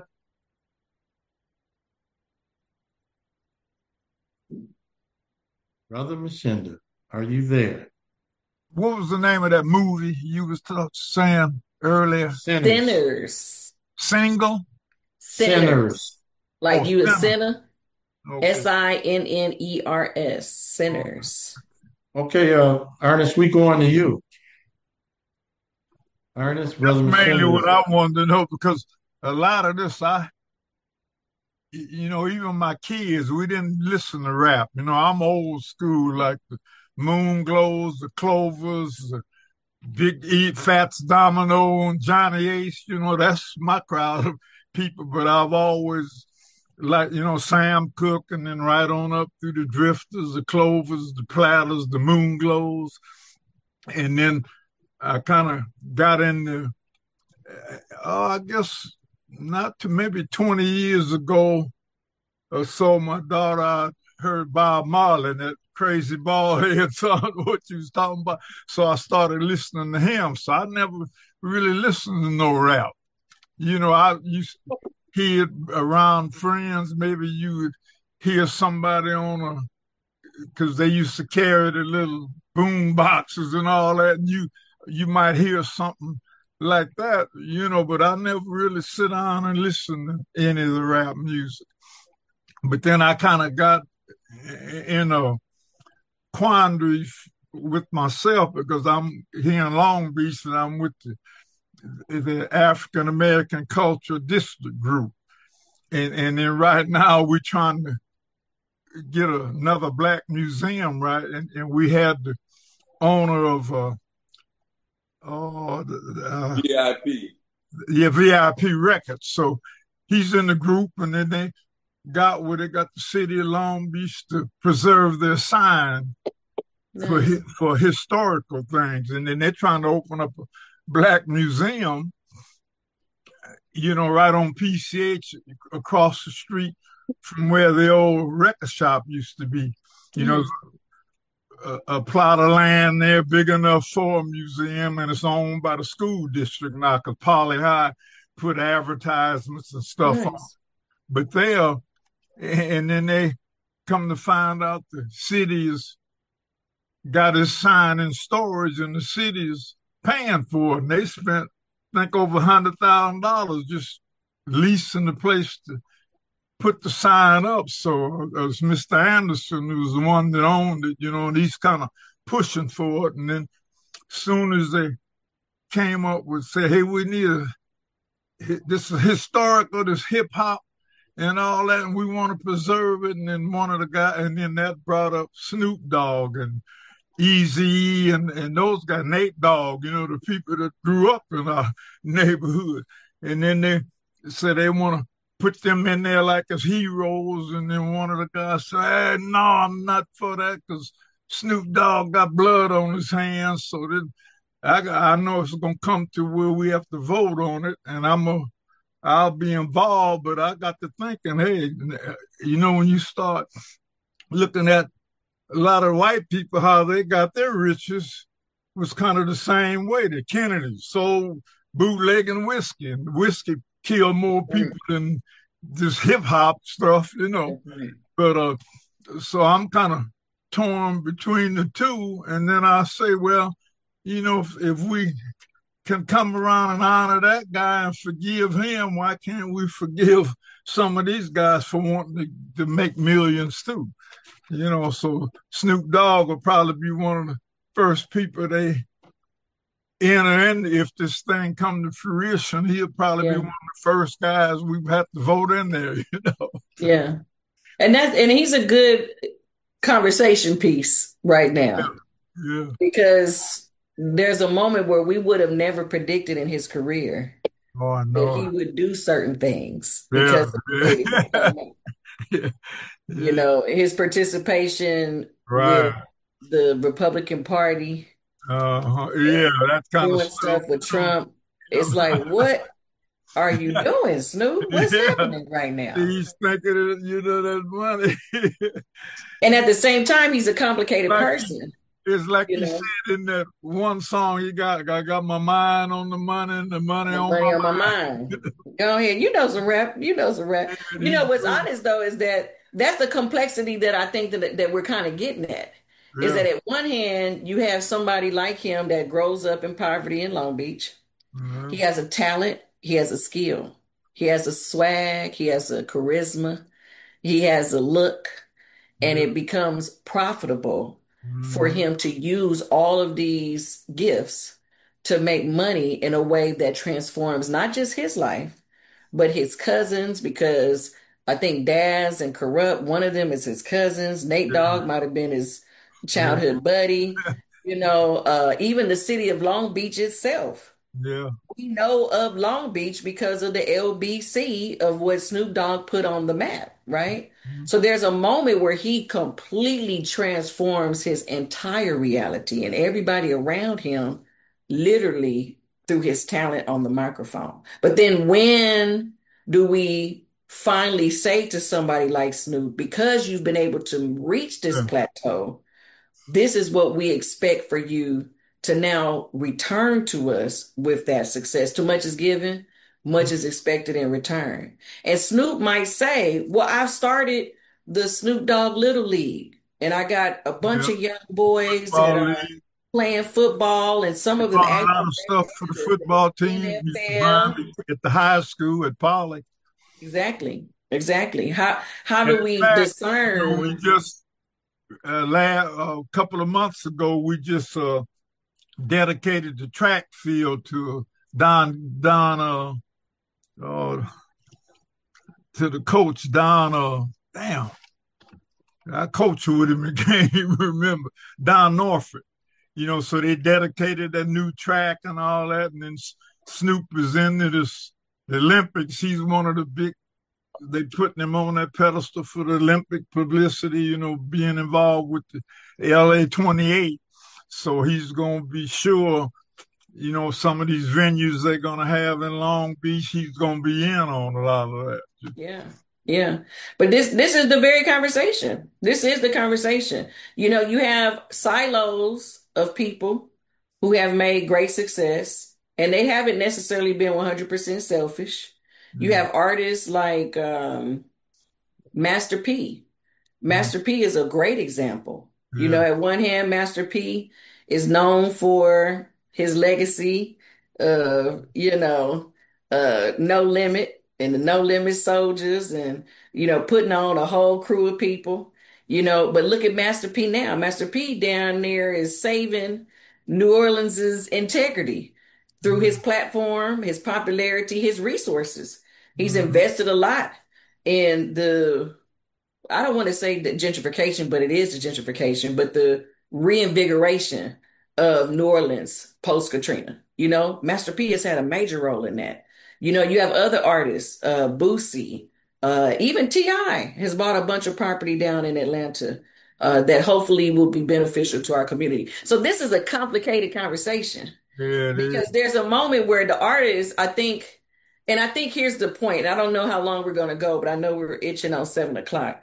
Brother Mashinda, are you there? What was the name of that movie you was t- saying earlier? Sinners, Sinners. Single? sinners. Sinners. Like Oh, you a Sinner. sinner? Okay. S I N N E R S. Sinners. Okay, uh, Ernest, we going to you. Ernest, Brother That's mainly Mashinda. what I wanted to know because a lot of this, I, you know, even my kids, we didn't listen to rap. You know, I'm old school, like the Moon Glows, the Clovers, the Big E, Fats Domino, and Johnny Ace. You know, that's my crowd of people. But I've always like, you know, Sam Cooke, and then right on up through the Drifters, the Clovers, the Platters, the Moon Glows. And then I kind of got into, uh, I guess, not to maybe twenty years ago or so, my daughter I heard Bob Marley, that crazy bald head son, what you was talking about. So I started listening to him. So I never really listened to no rap. You know, I used to hear around friends, maybe you would hear somebody on a, because they used to carry the little boom boxes and all that, and you you might hear something like that, you know, but I never really sit down and listen to any of the rap music. But then I kind of got in a quandary with myself because I'm here in Long Beach and I'm with the, the African American Culture District Group. And, and then right now we're trying to get another black museum, right? And, and we had the owner of uh, oh, the, uh, V I P. Yeah, V I P Records. So he's in the group, and then they got where they got the city of Long Beach to preserve their sign Nice. for for historical things, and then they're trying to open up a black museum, you know, right on P C H across the street from where the old record shop used to be. You know, a, a plot of land there big enough for a museum, and it's owned by the school district now because Poly High put advertisements and stuff Nice. on. But they are, and then they come to find out the city has got his sign in storage and the city is paying for it. And they spent, I think, over a hundred thousand dollars just leasing the place to put the sign up. So it was Mister Anderson who was the one that owned it, you know, and he's kind of pushing for it. And then as soon as they came up with, say, hey, we need a, this is historical, this hip hop and all that, and we want to preserve it. And then one of the guys, and then that brought up Snoop Dogg and Easy and, and those guys, Nate Dogg, you know, the people that grew up in our neighborhood. And then they said they want to put them in there like as heroes. And then one of the guys said, hey, no, I'm not for that because Snoop Dogg got blood on his hands. So then I, I know it's going to come to where we have to vote on it. And I'm a, I'll be involved, but I got to thinking, hey, you know, when you start looking at a lot of white people, how they got their riches was kind of the same way. The Kennedys sold bootlegging whiskey, and whiskey killed more people than this hip hop stuff, you know. But uh, so I'm kind of torn between the two, and then I say, well, you know, if, if we can come around and honor that guy and forgive him, why can't we forgive some of these guys for wanting to, to make millions too? You know, so Snoop Dogg will probably be one of the first people they enter in. If this thing come to fruition, he'll probably yeah. be one of the first guys we have to vote in there, you know. Yeah. And that's, and he's a good conversation piece right now. Yeah. yeah. Because there's a moment where we would have never predicted in his career oh, I know. that he would do certain things yeah. because yeah. yeah. You know, his participation right. with the Republican Party. Uh, yeah, that's kind doing of stuff with Trump. It's like, what are you doing, Snoop? What's yeah. happening right now? He's thinking of, you know, that money. And at the same time, he's a complicated like, person. It's like you he know? said in that one song, he got, I got my mind on the money and the money, the on, money my on my mind. mind. Go ahead. You know some rap. You know some rap. You know what's honest, though, is that that's the complexity that I think that, that we're kind of getting at. Yeah. Is that at one hand, you have somebody like him that grows up in poverty in Long Beach. Mm-hmm. He has a talent. He has a skill. He has a swag. He has a charisma. He has a look. Mm-hmm. And it becomes profitable mm-hmm. for him to use all of these gifts to make money in a way that transforms not just his life, but his cousins, because I think Daz and Corrupt, one of them is his cousins. Nate Yeah. Dogg might have been his Yeah. childhood buddy. You know, uh, even the city of Long Beach itself. Yeah. We know of Long Beach because of the L B C of what Snoop Dogg put on the map, right? Mhm. So there's a moment where he completely transforms his entire reality and everybody around him, literally through his talent on the microphone. But then when do we finally say to somebody like Snoop, because you've been able to reach this Yeah. plateau, this is what we expect for you to now return to us with that success. Too much is given, much is expected in return. And Snoop might say, well, I've started the Snoop Dogg Little League, and I got a bunch Yeah. of young boys that Football are league. playing football, and some They of them bought a lot actually of stuff for the made football the team. Used to buy N F L. them at the high school at Poly. Exactly. Exactly. How how And do in we fact, you know, we discern? just uh, last a couple of months ago, we just uh, dedicated the track field to Don Don uh, uh, to the coach Don. Uh, damn, I coach with him and can't even remember Don Norfolk. You know, so they dedicated that new track and all that, and then Snoop is into this the Olympics. He's one of the big. They putting him on that pedestal for the Olympic publicity. You know, being involved with the L A twenty-eight. So he's going to be sure. You know, some of these venues they're going to have in Long Beach, he's going to be in on a lot of that. Yeah. Yeah. But this this is the very conversation. This is the conversation. You know, you have silos of people who have made great success, and they haven't necessarily been one hundred percent selfish. You Mm-hmm. have artists like um, Master P. Master P is a great example. You know, Yeah. at one hand, Master P is known for his legacy of, you know, uh, No Limit and the No Limit Soldiers and, you know, putting on a whole crew of people, you know, but look at Master P now. Master P down there is saving New Orleans's integrity through his platform, his popularity, his resources. He's Mm-hmm. invested a lot in the I don't want to say the gentrification, but it is the gentrification, but the reinvigoration of New Orleans post Katrina. You know, Master P has had a major role in that. You know, you have other artists, uh, Boosie, uh, even T I has bought a bunch of property down in Atlanta, uh, that hopefully will be beneficial to our community. So this is a complicated conversation Yeah, it is. because there's a moment where the artist, I think, and I think here's the point. I don't know how long we're going to go, but I know we're itching on seven o'clock.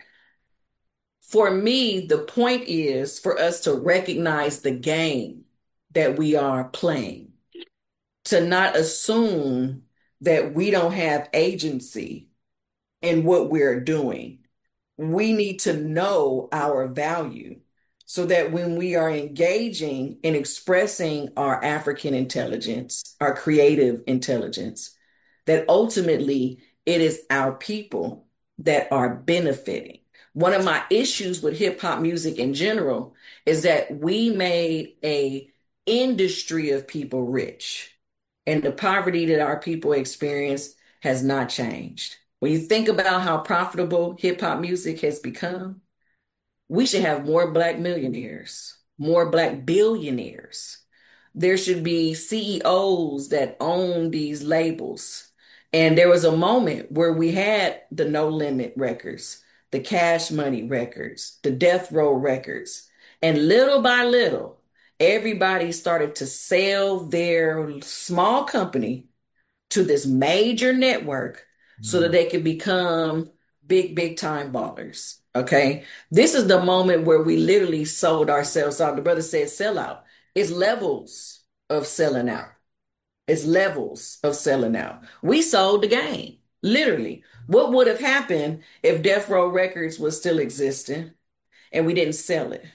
For me, the point is for us to recognize the game that we are playing, to not assume that we don't have agency in what we're doing. We need to know our value so that when we are engaging in expressing our African intelligence, our creative intelligence, that ultimately it is our people that are benefiting. One of my issues with hip hop music in general is that we made a industry of people rich, and the poverty that our people experience has not changed. When you think about how profitable hip hop music has become, we should have more Black millionaires, more Black billionaires. There should be C E Os that own these labels. And there was a moment where we had the No Limit records, the Cash Money records, the Death Row records. And little by little, everybody started to sell their small company to this major network so that they could become big, big time ballers. Okay. This is the moment where we literally sold ourselves out. The brother said sell out. It's levels of selling out. It's levels of selling out. We sold the game, literally. What would have happened if Death Row Records was still existing and we didn't sell it?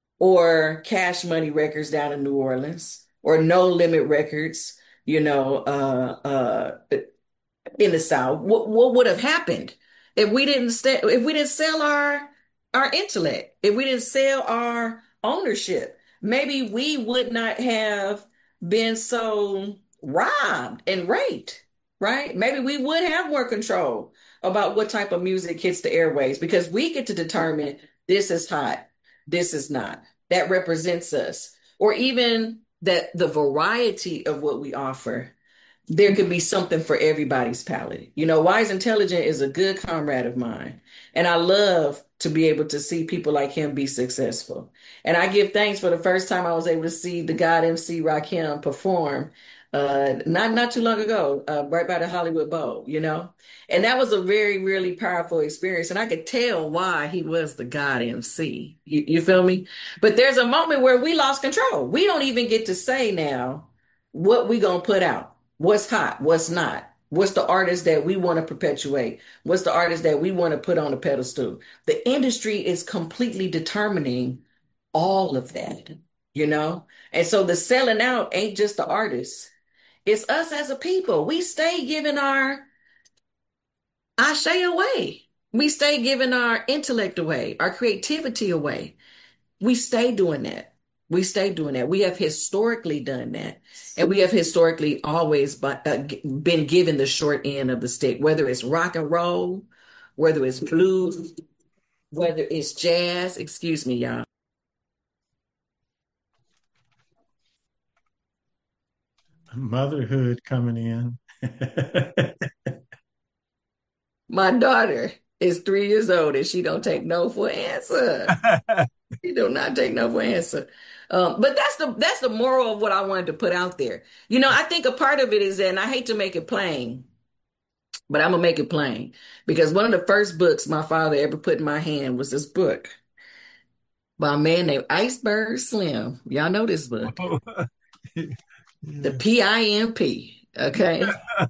Or Cash Money Records down in New Orleans, or No Limit Records, you know, uh, uh, in the South. What what would have happened if we didn't st- if we didn't sell our our intellect, if we didn't sell our ownership? Maybe we would not have been so robbed and raped, right? Maybe we would have more control about what type of music hits the airways because we get to determine this is hot, this is not. That represents us. Or even that the variety of what we offer, there could be something for everybody's palate. You know, Wise Intelligent is a good comrade of mine. And I love to be able to see people like him be successful. And I give thanks for the first time I was able to see the God M C Rakim perform uh not not too long ago, uh, right by the Hollywood Bowl, you know. And that was a very, really powerful experience. And I could tell why he was the God M C. You, you feel me? But there's a moment where we lost control. We don't even get to say now what we gonna put out, what's hot, what's not. What's the artist that we want to perpetuate? What's the artist that we want to put on a pedestal? The industry is completely determining all of that, you know? And so the selling out ain't just the artists. It's us as a people. We stay giving our ashe away. We stay giving our intellect away, our creativity away. We stay doing that. We stay doing that. We have historically done that. And we have historically always been given the short end of the stick, whether it's rock and roll, whether it's blues, whether it's jazz. Excuse me, y'all. Motherhood coming in. My daughter is three years old and she don't take no for an answer. She do not take no for an answer. Um, but that's the that's the moral of what I wanted to put out there. You know, I think a part of it is that, and I hate to make it plain, but I'm gonna make it plain because one of the first books my father ever put in my hand was this book by a man named Iceberg Slim. Y'all know this book, the P I M P. Okay.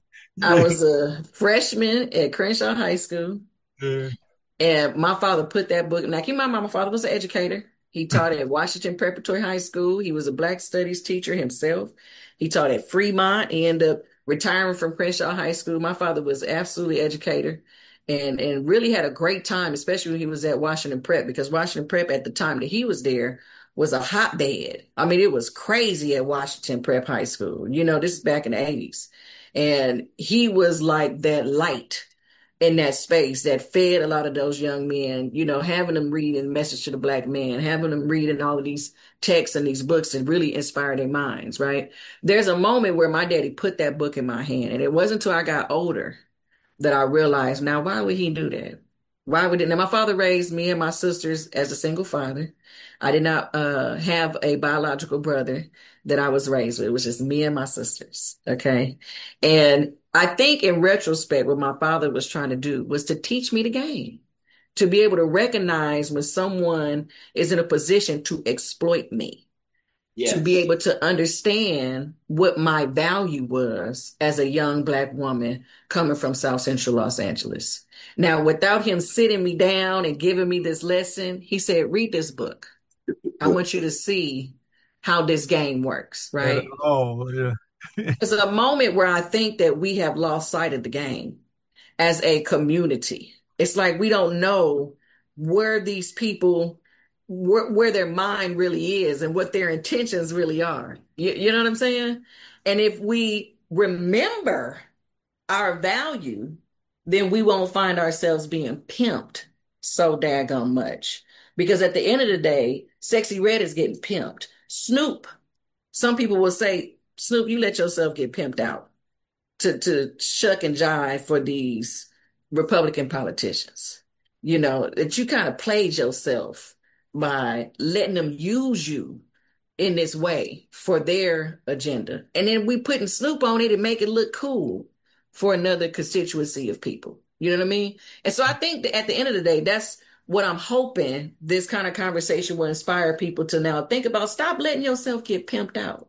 I was a freshman at Crenshaw High School, Yeah. and my father put that book. Now, keep in mind, my father was an educator. He taught at Washington Preparatory High School. He was a Black Studies teacher himself. He taught at Fremont. He ended up retiring from Crenshaw High School. My father was absolutely educator and, and really had a great time, especially when he was at Washington Prep, because Washington Prep at the time that he was there was a hotbed. I mean, it was crazy at Washington Prep High School. You know, this is back in the eighties. And he was like that light in that space that fed a lot of those young men, you know, having them reading Message to the Black Man, having them reading all of these texts and these books that really inspire their minds, right? There's a moment where my daddy put that book in my hand, and it wasn't until I got older that I realized, now, why would he do that? Why would it? Now, my father raised me and my sisters as a single father. I did not uh, have a biological brother that I was raised with. It was just me and my sisters. Okay. And I think in retrospect, what my father was trying to do was to teach me the game, to be able to recognize when someone is in a position to exploit me, Yes. to be able to understand what my value was as a young Black woman coming from South Central Los Angeles. Now, without him sitting me down and giving me this lesson, he said, read this book. I want you to see how this game works, right? Oh, yeah. It's a moment where I think that we have lost sight of the game as a community. It's like we don't know where these people, where, where their mind really is and what their intentions really are. You, you know what I'm saying? And if we remember our value, then we won't find ourselves being pimped so daggone much. Because at the end of the day, Sexy Red is getting pimped. Snoop, some people will say, Snoop, you let yourself get pimped out to, to shuck and jive for these Republican politicians. You know, that you kind of played yourself by letting them use you in this way for their agenda. And then we putting Snoop on it and make it look cool for another constituency of people. You know what I mean? And so I think that at the end of the day, that's what I'm hoping this kind of conversation will inspire people to now think about. Stop letting yourself get pimped out.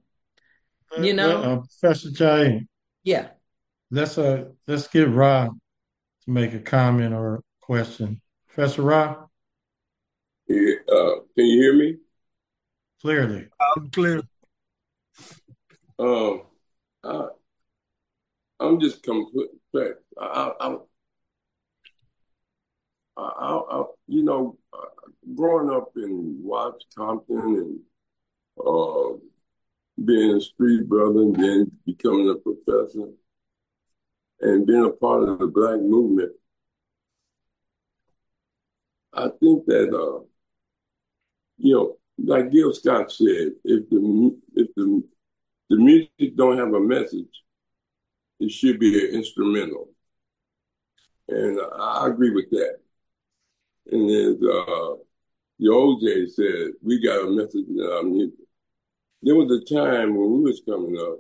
You know? Uh, Professor Jay, Yeah. let's uh let's get Rob to make a comment or a question. Professor Rob, Yeah, uh, can you hear me? clearly. I'm clear. Um, I, I'm just complete. I, I, I, I, I, you know, uh, growing up in Watts, Compton, and uh, being a street brother, and then becoming a professor, and being a part of the Black movement, I think that, uh, you know, like Gil Scott said, if the if the the music don't have a message, it should be an instrumental, and I agree with that. And as uh, the O J said, we got a message in our music. There was a time when we was coming up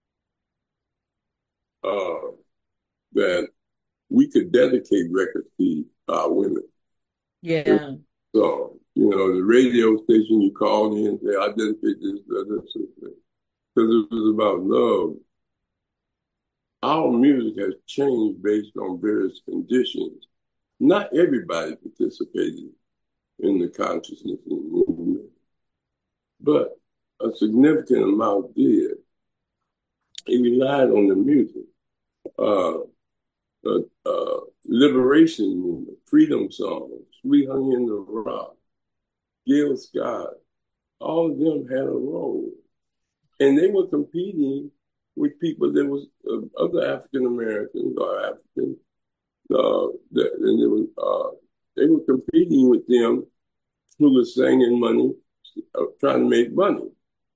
uh, that we could dedicate records to our women. Yeah. So, you know, the radio station, you called in and say, I dedicate this, that, this, because it was about love. Our music has changed based on various conditions. Not everybody participated in the consciousness and the movement, but a significant amount did. It relied on the music. Uh, uh, uh, liberation movement, freedom songs, We Hung in the Rock, Gil Scott, all of them had a role. And they were competing with people that was uh, other African Americans or African, uh, that, and they were, uh, they were competing with them who were singing money, uh, trying to make money.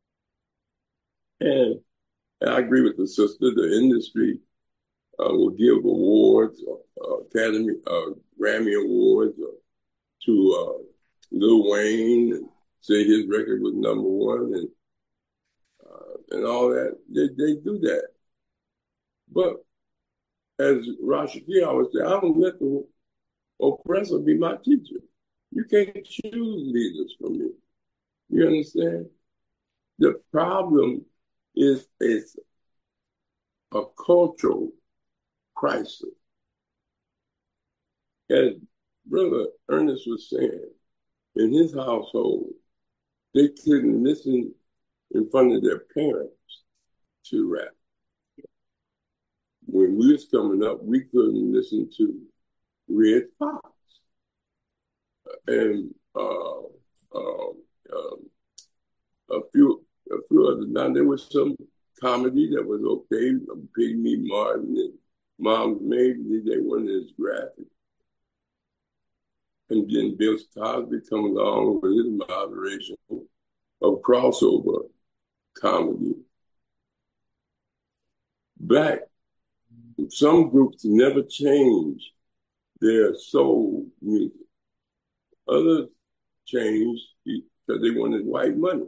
And, and I agree with the sister, the industry Uh, will give awards, uh, Academy, uh, Grammy awards uh, to uh, Lil Wayne and say his record was number one and uh, and all that. They, they do that. But as Rashidi always said, I don't let the oppressor be my teacher. You can't choose leaders for me. You understand? The problem is it's a cultural crisis. As Brother Ernest was saying, in his household, they couldn't listen in front of their parents to rap. When we was coming up, we couldn't listen to Red Fox. And uh, uh, uh, a few a few others. Now, there was some comedy that was okay, Pygmy Martin and Mom's Maid, they weren't as graphic. And then Bill Cosby come along with his moderation of crossover comedy. Black, some groups never change their soul music. Others changed because they wanted white money.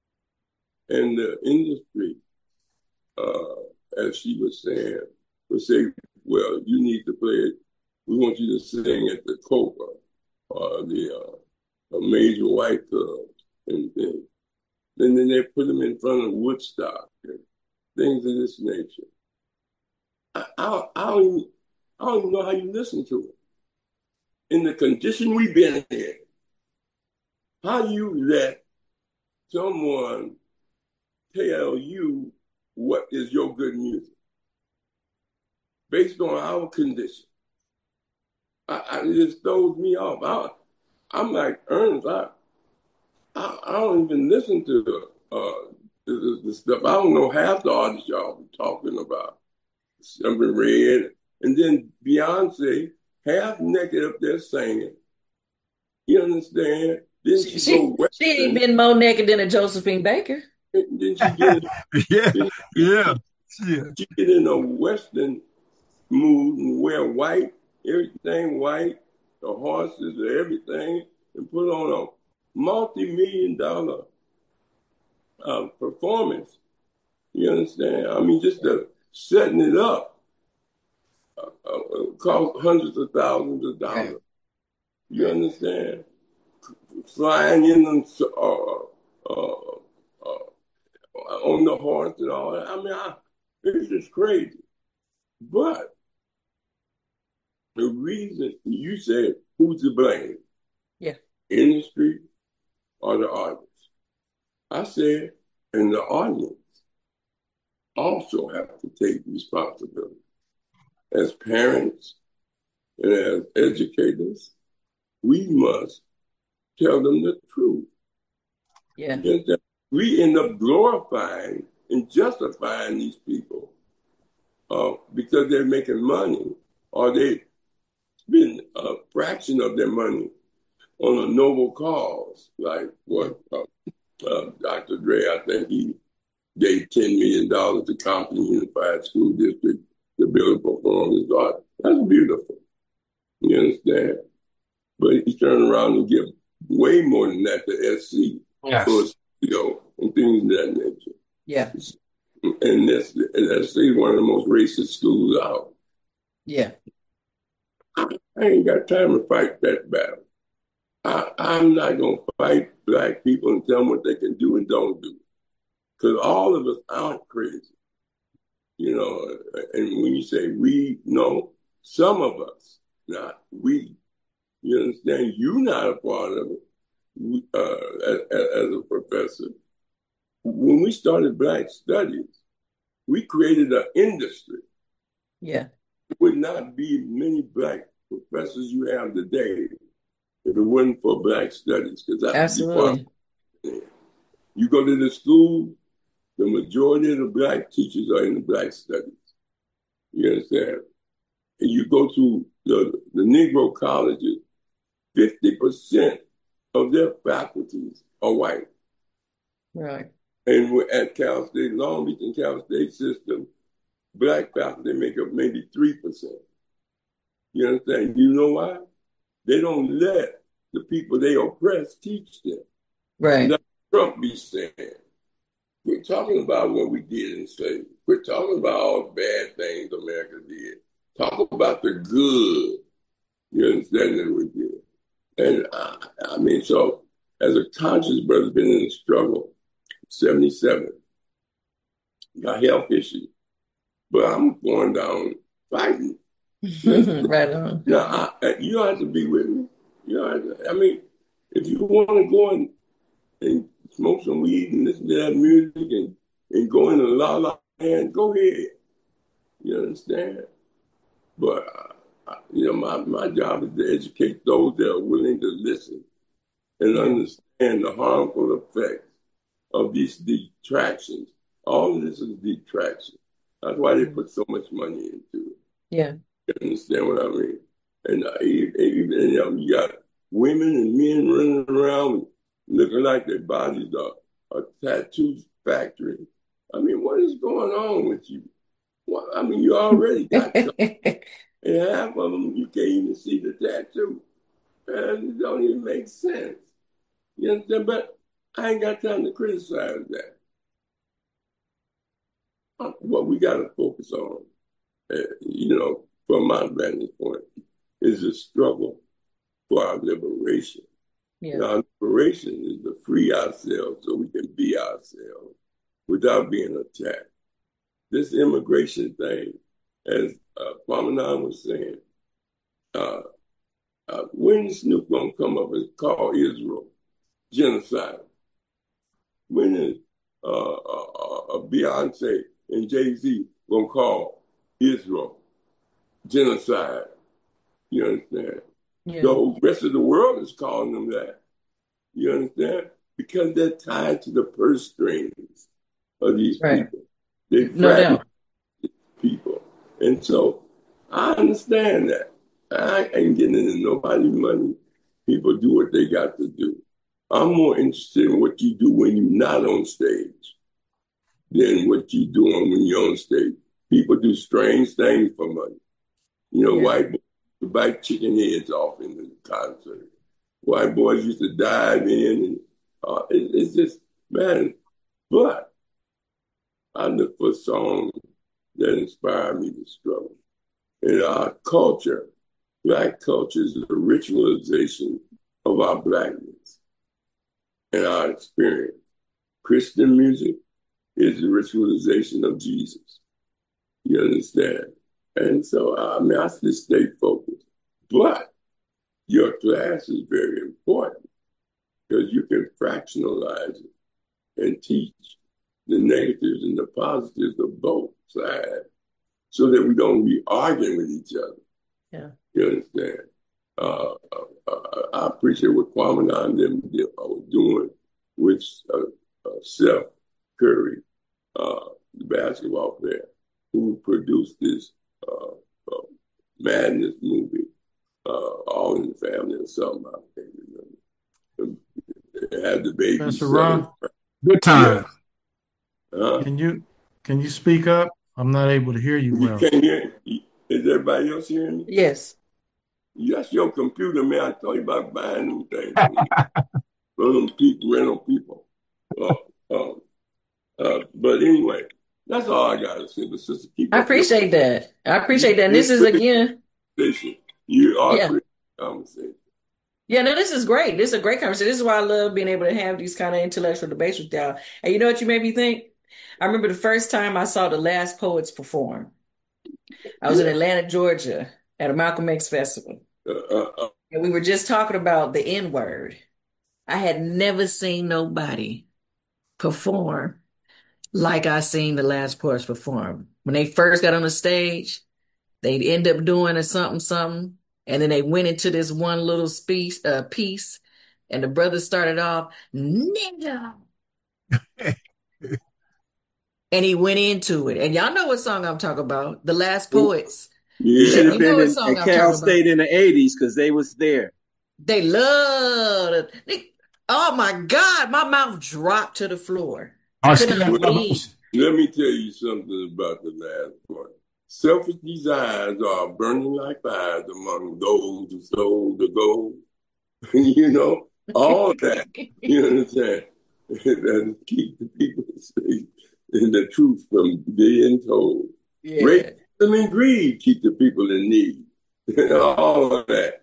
And the industry, uh, as she was saying, would say, well, you need to play it. We want you to sing at the Copa or the uh, major white clubs and things. And then they put them in front of Woodstock and things of this nature. I, I, I, don't even, I don't even know how you listen to it. In the condition we've been in, how you let someone tell you what is your good music? Based on our condition. I, I, it just throws me off. I, I'm like Ernst. I, I, I don't even listen to the, uh, the, the stuff. I don't know half the artists y'all be talking about. Something Red. And then Beyonce, half naked up there singing. You understand? Then she, she, go she ain't been more naked than a Josephine Baker. And then she get, yeah, then yeah, yeah. She get in a Western mood and wear white, everything white, the horses, everything, and put on a multi-million dollar uh, performance. You understand? I mean, just the setting it up uh, uh, cost hundreds of thousands of dollars. You understand? Flying in them uh, uh, uh, on the horse and all that. I mean, I, it's just crazy. But the reason you said, who's to blame? Yeah. Industry or the artist? I said, and the audience also have to take responsibility. As parents and as educators, we must tell them the truth. Yeah. We end up glorifying and justifying these people uh, because they're making money, or they spend a fraction of their money on a noble cause, like what uh, uh, Doctor Dre, I think he gave ten million dollars to Compton Unified School District to build a performance art. That's beautiful. You understand? But he turned around and give way more than that to S C Yes. for a studio and things of that nature. Yeah. And that's, S C is one of the most racist schools out. Yeah. I ain't got time to fight that battle. I, I'm not going to fight black people and tell them what they can do and don't do. Because all of us aren't crazy. You know, and when you say we, no, some of us, not we. You understand? You're not a part of it uh, as, as a professor. When we started Black Studies, we created an industry. Yeah. There would not be many black professors you have today if it wasn't for Black Studies. Because that's Absolutely. You go to the school, the majority of the black teachers are in the Black Studies. You understand? And you go to the, the Negro colleges, fifty percent of their faculties are white. Right. And at Cal State, Long Beach and Cal State system, black faculty make up maybe three percent. You understand? You know why? They don't let the people they oppress teach them. Right. Like Trump be saying, we're talking about what we did in slavery. We're talking about all the bad things America did. Talk about the good. You understand that we did. And I, I mean, so as a conscious brother, been in the struggle, seventy-seven, got health issues, but I'm going down fighting. Right on. Now, I, you don't have to be with me. You don't have to, I mean, if you want to go and, and smoke some weed and listen to that music and, and go in a la la land, go ahead. You understand? But uh, you know, my, my job is to educate those that are willing to listen and understand the harmful effects of these detractions. All of this is detraction. That's why they put so much money into it. Yeah. You understand what I mean? And uh, even you, know, you got women and men running around looking like their bodies are a tattoo factory. I mean, what is going on with you? Well, I mean, you already got something. And half of them, you can't even see the tattoo. And it don't even make sense. You understand? But I ain't got time to criticize that. What we got to focus on, uh, you know, from my vantage point, is the struggle for our liberation. Yeah. And our liberation is to free ourselves so we can be ourselves without being attacked. This immigration thing, as uh, Kwame was saying, uh, uh, when is Snoop going to come up and call Israel genocide? When is uh, uh, uh, Beyonce and Jay-Z going to call Israel genocide? You understand? Yeah. The rest of the world is calling them that. You understand? Because they're tied to the purse strings of these Right. people. They No doubt. people. And so I understand that. I ain't getting into nobody's money. People do what they got to do. I'm more interested in what you do when you're not on stage than what you're doing when you're on stage. People do strange things for money. You know, Yeah. white boys bite chicken heads off in the concert. White boys used to dive in, and uh, it, it's just, man. But I look for songs that inspire me to struggle. In our culture, Black culture is the ritualization of our blackness and our experience. Christian music is the ritualization of Jesus. You understand? And so, I mean, I just stay focused. But your class is very important because you can fractionalize it and teach the negatives and the positives of both sides so that we don't be arguing with each other. Yeah. You understand? Uh, uh, uh, I appreciate what Kwame and them did, uh, doing with uh, uh, Seth Curry, uh, the basketball player. who produced this uh, uh, Madness movie, uh, All in the Family or something. I can't remember. They had the baby. Professor Ron, Good time. Yeah. Uh, can you can you speak up? I'm not able to hear you you well. can't hear? Is everybody else hearing me? Yes. That's your computer, man. I told you about buying them things. For them people, rental people. Uh, uh, uh, but anyway, that's all I got to say. But sister, keep I up your appreciate that. I appreciate that. And this is again, conversation. You are yeah. great conversation. Yeah, no, this is great. This is a great conversation. This is why I love being able to have these kind of intellectual debates with y'all. And you know what you made me think? I remember the first time I saw the Last Poets perform. I was in Atlanta, Georgia, at a Malcolm X festival. Uh, uh, uh, And we were just talking about the N-word. I had never seen nobody perform like I seen the Last Poets perform. When they first got on the stage, they'd end up doing a something, something. And then they went into this one little speech, uh, piece, and the brother started off, nigga. And he went into it. And y'all know what song I'm talking about. The Last Poets. You yeah. should You have know been what in, song at I'm Cal talking about. State in the eighties because they was there. They loved it. They- oh my God, my mouth dropped to the floor. Our Could not skill- believe. Let me tell you something about the last part. Selfish desires are burning like fires among those who sold the gold. You know, all that. You understand? And keep the people safe and the truth from being told. Yeah. Racism and greed keep the people in need. All of that.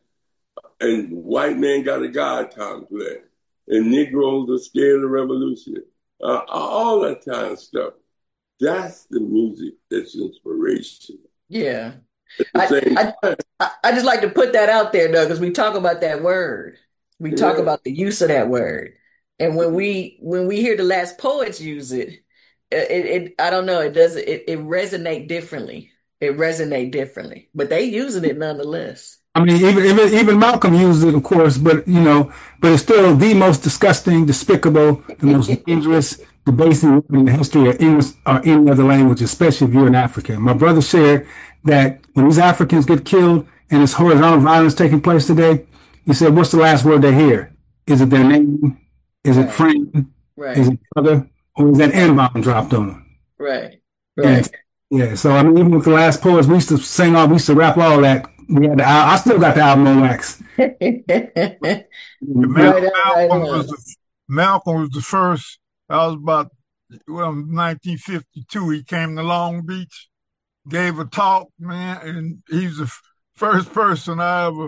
And white man got a God complex. And Negroes are scared of revolution. Uh, all that kind of stuff. That's the music that's inspiration. Yeah. At the I, same I, time, I, I just like to put that out there though, because we talk about that word. We talk Yeah. about the use of that word. And when we when we hear the Last Poets use it, it, it I don't know, it does it, it resonate differently. It resonate differently. But they using it nonetheless. I mean, even, even even Malcolm used it, of course, but you know, but it's still the most disgusting, despicable, the most dangerous, debasing word in the history of English or any other language, especially if you're an African. My brother shared that when these Africans get killed and it's horizontal violence taking place today, he said, "What's the last word they hear? Is it their name? Is it Right. friend? Is Right. it brother? Or is that N bomb dropped on them?" Right. And Right. yeah, so I mean, even with the Last Poets, we used to sing all, we used to rap all that. We had the, al- I still got the album on wax. Right, Malcolm, right, right Malcolm was on. the Malcolm was the first. I was about well, nineteen fifty-two. He came to Long Beach, gave a talk, man, and he's the f- first person I ever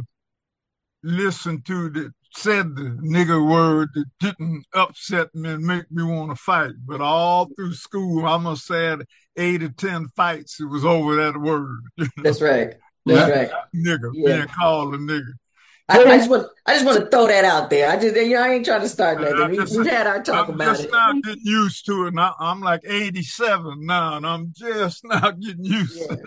listened to that said the nigger word that didn't upset me and make me want to fight. But all through school, I must have had eight or ten fights. It was over that word, That's right. That's Yeah. right. nigger, Yeah. being called a nigger. I, I just want I just want to throw that out there. I just you know, I ain't trying to start And I nothing. We just, we've had our talk I'm about just it. now getting used to it. And I, I'm like eighty-seven now, and I'm just now getting used to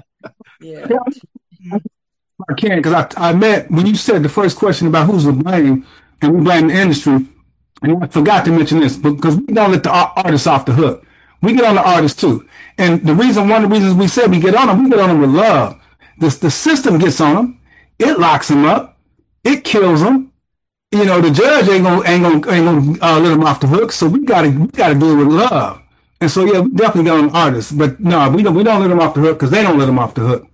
Yeah. Yeah. Yeah, I can, because I, I met, when you said the first question about who's to blame, and we blame the industry, and I forgot to mention this, because we don't let the ar- artists off the hook. We get on the artists too. And the reason, one of the reasons we said we get on them, we get on them with love. The, the system gets on them, it locks them up, it kills them. You know, the judge ain't gonna ain't gonna ain't gonna uh, let them off the hook. So we gotta we gotta do it with love. And so yeah, we definitely get on the artists, but no, we don't we don't let them off the hook because they don't let them off the hook.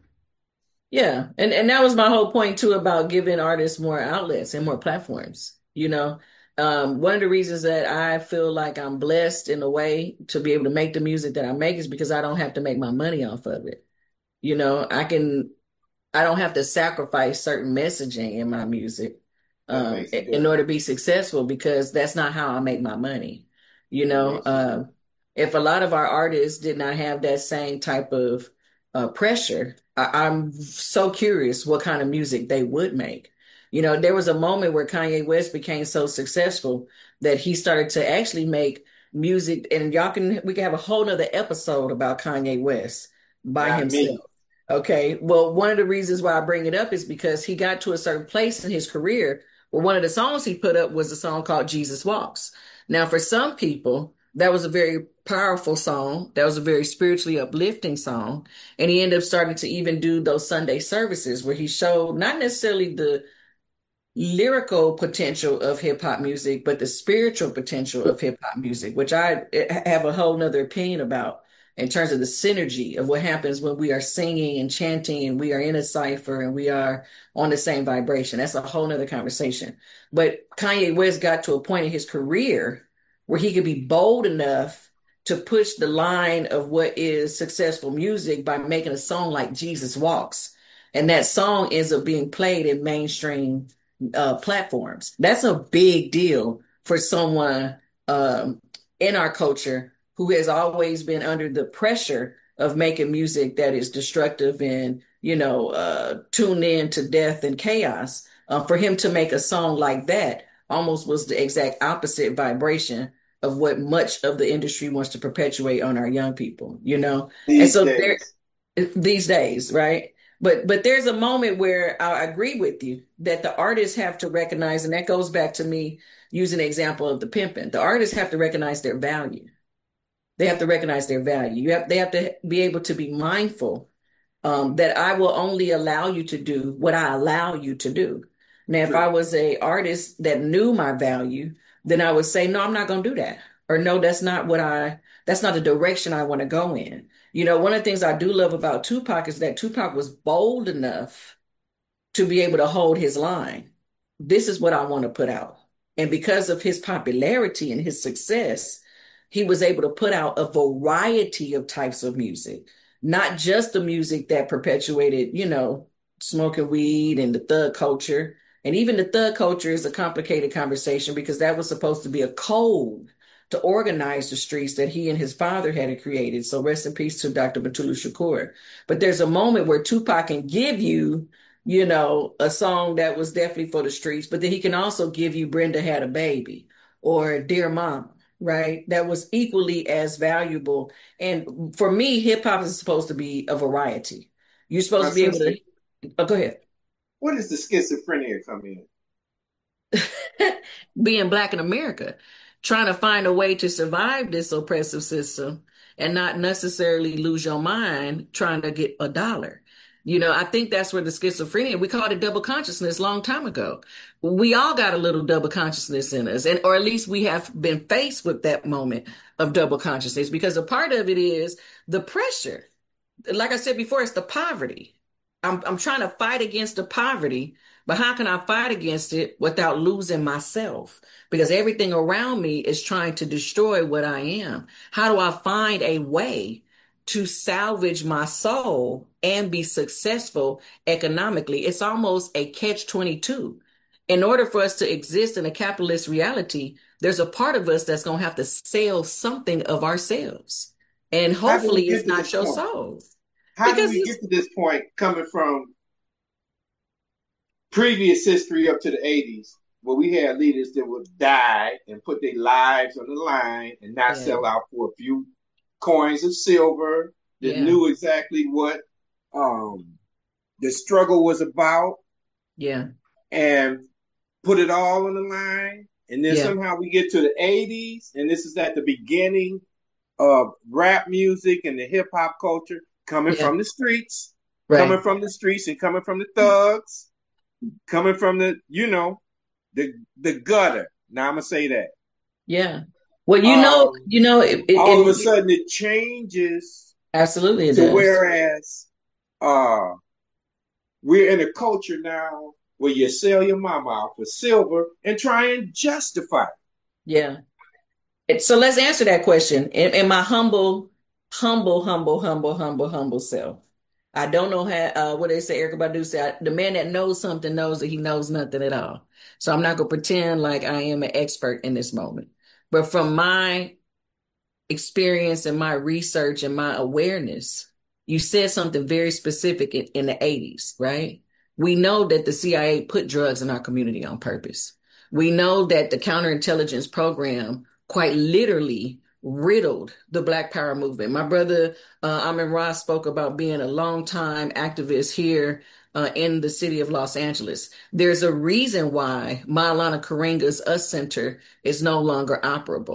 Yeah. And and that was my whole point too about giving artists more outlets and more platforms. You know, um, one of the reasons that I feel like I'm blessed in a way to be able to make the music that I make is because I don't have to make my money off of it. You know, I can I don't have to sacrifice certain messaging in my music That um, makes a in difference. order to be successful because that's not how I make my money. You That know, makes a uh, difference. if a lot of our artists did not have that same type of uh, pressure, I- I'm so curious what kind of music they would make. You know, there was a moment where Kanye West became so successful that he started to actually make music, and y'all can we can have a whole nother episode about Kanye West by Not himself. me. Okay. Well, one of the reasons why I bring it up is because he got to a certain place in his career where one of the songs he put up was a song called Jesus Walks. Now, for some people, that was a very powerful song. That was a very spiritually uplifting song. And he ended up starting to even do those Sunday services where he showed not necessarily the lyrical potential of hip hop music, but the spiritual potential of hip hop music, which I eh, have a whole nother opinion about in terms of the synergy of what happens when we are singing and chanting and we are in a cipher and we are on the same vibration. That's a whole nother conversation. But Kanye West got to a point in his career where he could be bold enough to push the line of what is successful music by making a song like Jesus Walks. And that song ends up being played in mainstream uh, platforms. That's a big deal for someone um, in our culture who has always been under the pressure of making music that is destructive and, you know, uh, tuned in to death and chaos. Uh, for him to make a song like that almost was the exact opposite vibration of what much of the industry wants to perpetuate on our young people, you know? And These so there, days. these days, right? But but there's a moment where I agree with you that the artists have to recognize, and that goes back to me using the example of the pimping. The artists have to recognize their value. They have to recognize their value. You have they have to be able to be mindful um, that I will only allow you to do what I allow you to do. Now, if I was a artist that knew my value, then I would say, no, I'm not going to do that. Or no, that's not what I, that's not the direction I want to go in. You know, one of the things I do love about Tupac is that Tupac was bold enough to be able to hold his line. This is what I want to put out. And because of his popularity and his success, he was able to put out a variety of types of music, not just the music that perpetuated, you know, smoking weed and the thug culture. And even the thug culture is a complicated conversation because that was supposed to be a code to organize the streets that he and his father had created. So rest in peace to Doctor Mutulu Shakur. But there's a moment where Tupac can give you, you know, a song that was definitely for the streets, but then he can also give you Brenda Had a Baby or Dear Mama, right? That was equally as valuable. And for me, hip hop is supposed to be a variety. You're supposed My to be able sister, to, oh, go ahead. where does the schizophrenia come in? Being Black in America, trying to find a way to survive this oppressive system and not necessarily lose your mind trying to get a dollar. You know, I think that's where the schizophrenia, we called it double consciousness a long time ago. We all got a little double consciousness in us, and or at least we have been faced with that moment of double consciousness because a part of it is the pressure. Like I said before, it's the poverty. I'm I'm trying to fight against the poverty, but how can I fight against it without losing myself? Because everything around me is trying to destroy what I am. How do I find a way to salvage my soul and be successful economically? It's almost a catch twenty-two. In order for us to exist in a capitalist reality, there's a part of us that's going to have to sell something of ourselves. And How do we hopefully get it's to not this your point? soul. How do Because we it's, get to this point coming from previous history up to the eighties where we had leaders that would die and put their lives on the line and not yeah, sell out for a few coins of silver that yeah, knew exactly what um, the struggle was about yeah, and put it all on the line. And then yeah, somehow we get to the eighties, and this is at the beginning of rap music and the hip hop culture coming yeah, from the streets, coming right. from the streets and coming from the thugs, coming from the, you know, the the gutter. Now I'm gonna say that. Yeah. Well, you know, Um, you know, it, it, all of a it sudden it changes absolutely it to does. whereas uh we're in a culture now where you sell your mama out for silver and try and justify it. Yeah. It- So let's answer that question. In, in my humble, humble, humble, humble, humble, humble self. I don't know how, uh, what they say, Erica Badu said, the man that knows something knows that he knows nothing at all. So I'm not going to pretend like I am an expert in this moment. But from my experience and my research and my awareness, you said something very specific in, in the eighties, right? We know that the C I A put drugs in our community on purpose. We know that the counterintelligence program quite literally riddled the Black Power movement. My brother uh, Amin Ross spoke about being a longtime activist here uh, in the city of Los Angeles. There's a reason why Maulana Karenga's U S Center is no longer operable.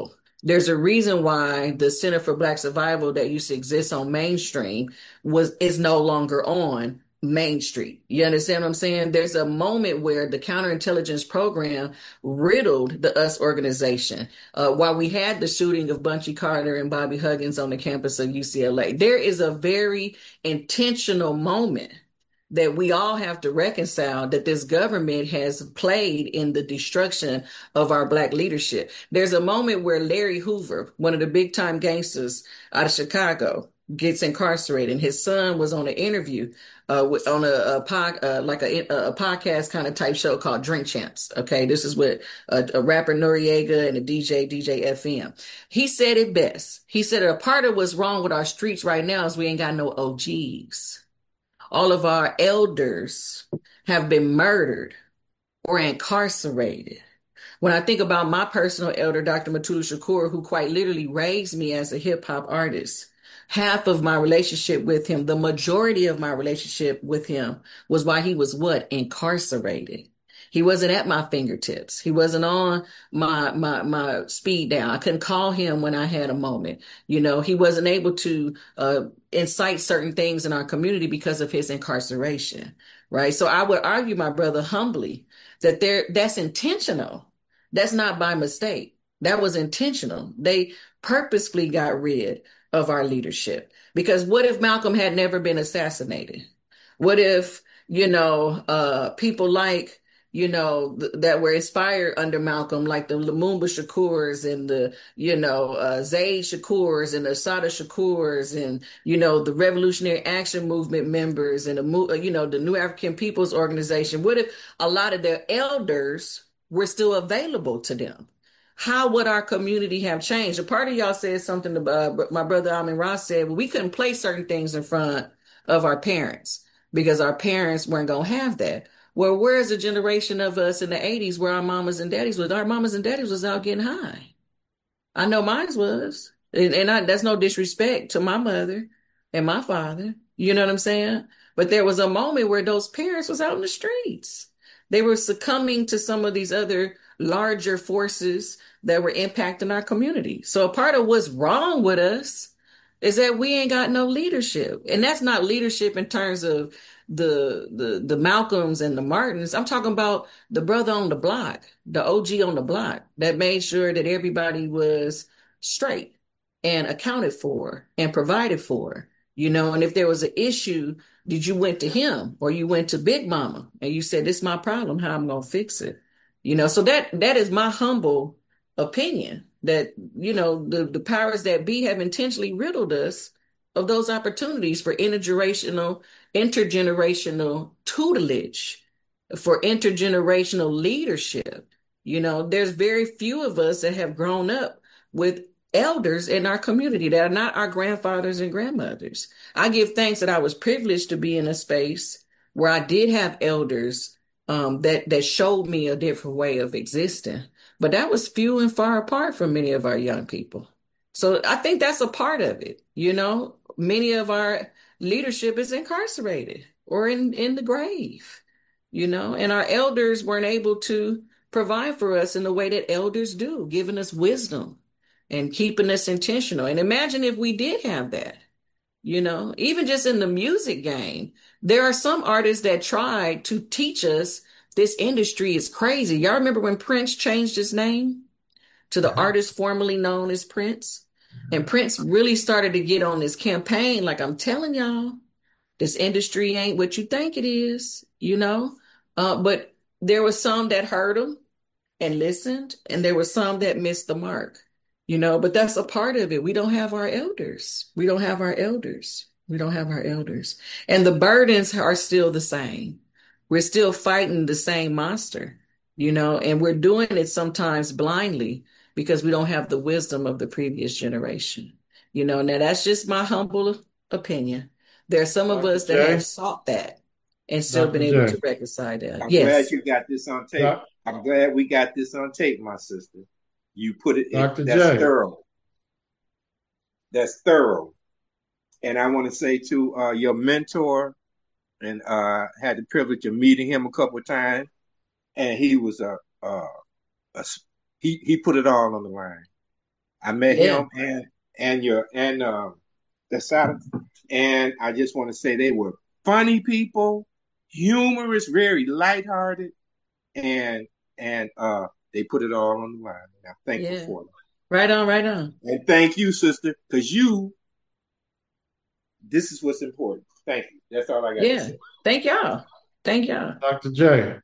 There's a reason why the Center for Black Survival that used to exist on Main Street was is no longer on Main Street. You understand what I'm saying? There's a moment where the counterintelligence program riddled the US organization. Uh, while we had the shooting of Bunchy Carter and Bobby Huggins on the campus of U C L A, there is a very intentional moment that we all have to reconcile that this government has played in the destruction of our Black leadership. There's a moment where Larry Hoover, one of the big time gangsters out of Chicago, gets incarcerated, and his son was on an interview uh, with, on a, a pod, uh, like a, a podcast kind of type show called Drink Champs. Okay, this is with a, a rapper Noriega and a D J D J F M. He said it best. He said a part of what's wrong with our streets right now is we ain't got no O Gs. All of our elders have been murdered or incarcerated. When I think about my personal elder, Doctor Mutulu Shakur, who quite literally raised me as a hip hop artist, half of my relationship with him, the majority of my relationship with him was while he was what? Incarcerated. He wasn't at my fingertips. He wasn't on my, my, my speed down. I couldn't call him when I had a moment. You know, he wasn't able to, uh, incite certain things in our community because of his incarceration. Right. So I would argue, my brother, humbly, that there, that's intentional. That's not by mistake. That was intentional. They purposefully got rid of our leadership. Because what if Malcolm had never been assassinated? What if, you know, uh, people like, you know, th- that were inspired under Malcolm, like the Lumumba Shakurs and the, you know, uh, Zaid Shakurs and the Assata Shakurs and, you know, the Revolutionary Action Movement members and, the, you know, the New African People's Organization. What if a lot of their elders were still available to them? How would our community have changed? A part of y'all said something about, uh, my brother Amin Ross said, well, we couldn't place certain things in front of our parents because our parents weren't going to have that. Well, where's the generation of us in the eighties where our mamas and daddies was? Our mamas and daddies was out getting high. I know mine was. And, and I, that's no disrespect to my mother and my father. You know what I'm saying? But there was a moment where those parents was out in the streets. They were succumbing to some of these other larger forces that were impacting our community. So a part of what's wrong with us is that we ain't got no leadership. And that's not leadership in terms of the the the Malcolms and the Martins. I'm talking about the brother on the block, the O G on the block that made sure that everybody was straight and accounted for and provided for, you know. And if there was an issue, did you went to him or you went to Big Mama and you said, this is my problem, how I'm gonna fix it? You know, so that that is my humble opinion that, you know, the, the powers that be have intentionally riddled us of those opportunities for intergenerational, intergenerational tutelage, for intergenerational leadership. You know, there's very few of us that have grown up with elders in our community that are not our grandfathers and grandmothers. I give thanks that I was privileged to be in a space where I did have elders um, that, that showed me a different way of existing. But that was few and far apart from many of our young people. So I think that's a part of it. You know, many of our leadership is incarcerated or in, in the grave, you know, and our elders weren't able to provide for us in the way that elders do, giving us wisdom and keeping us intentional. And imagine if we did have that, you know, even just in the music game, there are some artists that tried to teach us this industry is crazy. Y'all remember when Prince changed his name to the artist formerly known as Prince? And Prince really started to get on this campaign. Like, I'm telling y'all, this industry ain't what you think it is, you know? Uh, but there were some that heard him and listened, and there were some that missed the mark, you know? But that's a part of it. We don't have our elders. We don't have our elders. We don't have our elders. And the burdens are still the same. We're still fighting the same monster, you know, and we're doing it sometimes blindly because we don't have the wisdom of the previous generation. You know, now that's just my humble opinion. There are some of Doctor us that J. have sought that and still Doctor been able J. to reconcile that. I'm glad Yes. you got this on tape. Doc- I'm glad we got this on tape, my sister. You put it in. Doctor That's J. thorough. That's thorough. And I want to say to uh, your mentor, and uh, had the privilege of meeting him a couple of times, and he was a, a, a he he put it all on the line. I met Yeah. him and and your and uh, the Sada, and I just want to say they were funny people, humorous, very lighthearted, and and uh, they put it all on the line. And I'm thankful Yeah. for them. Right on, right on. And thank you, sister, because you. This is what's important. Thank you. That's all I got to Yeah. say. Thank y'all. Thank y'all. Doctor J.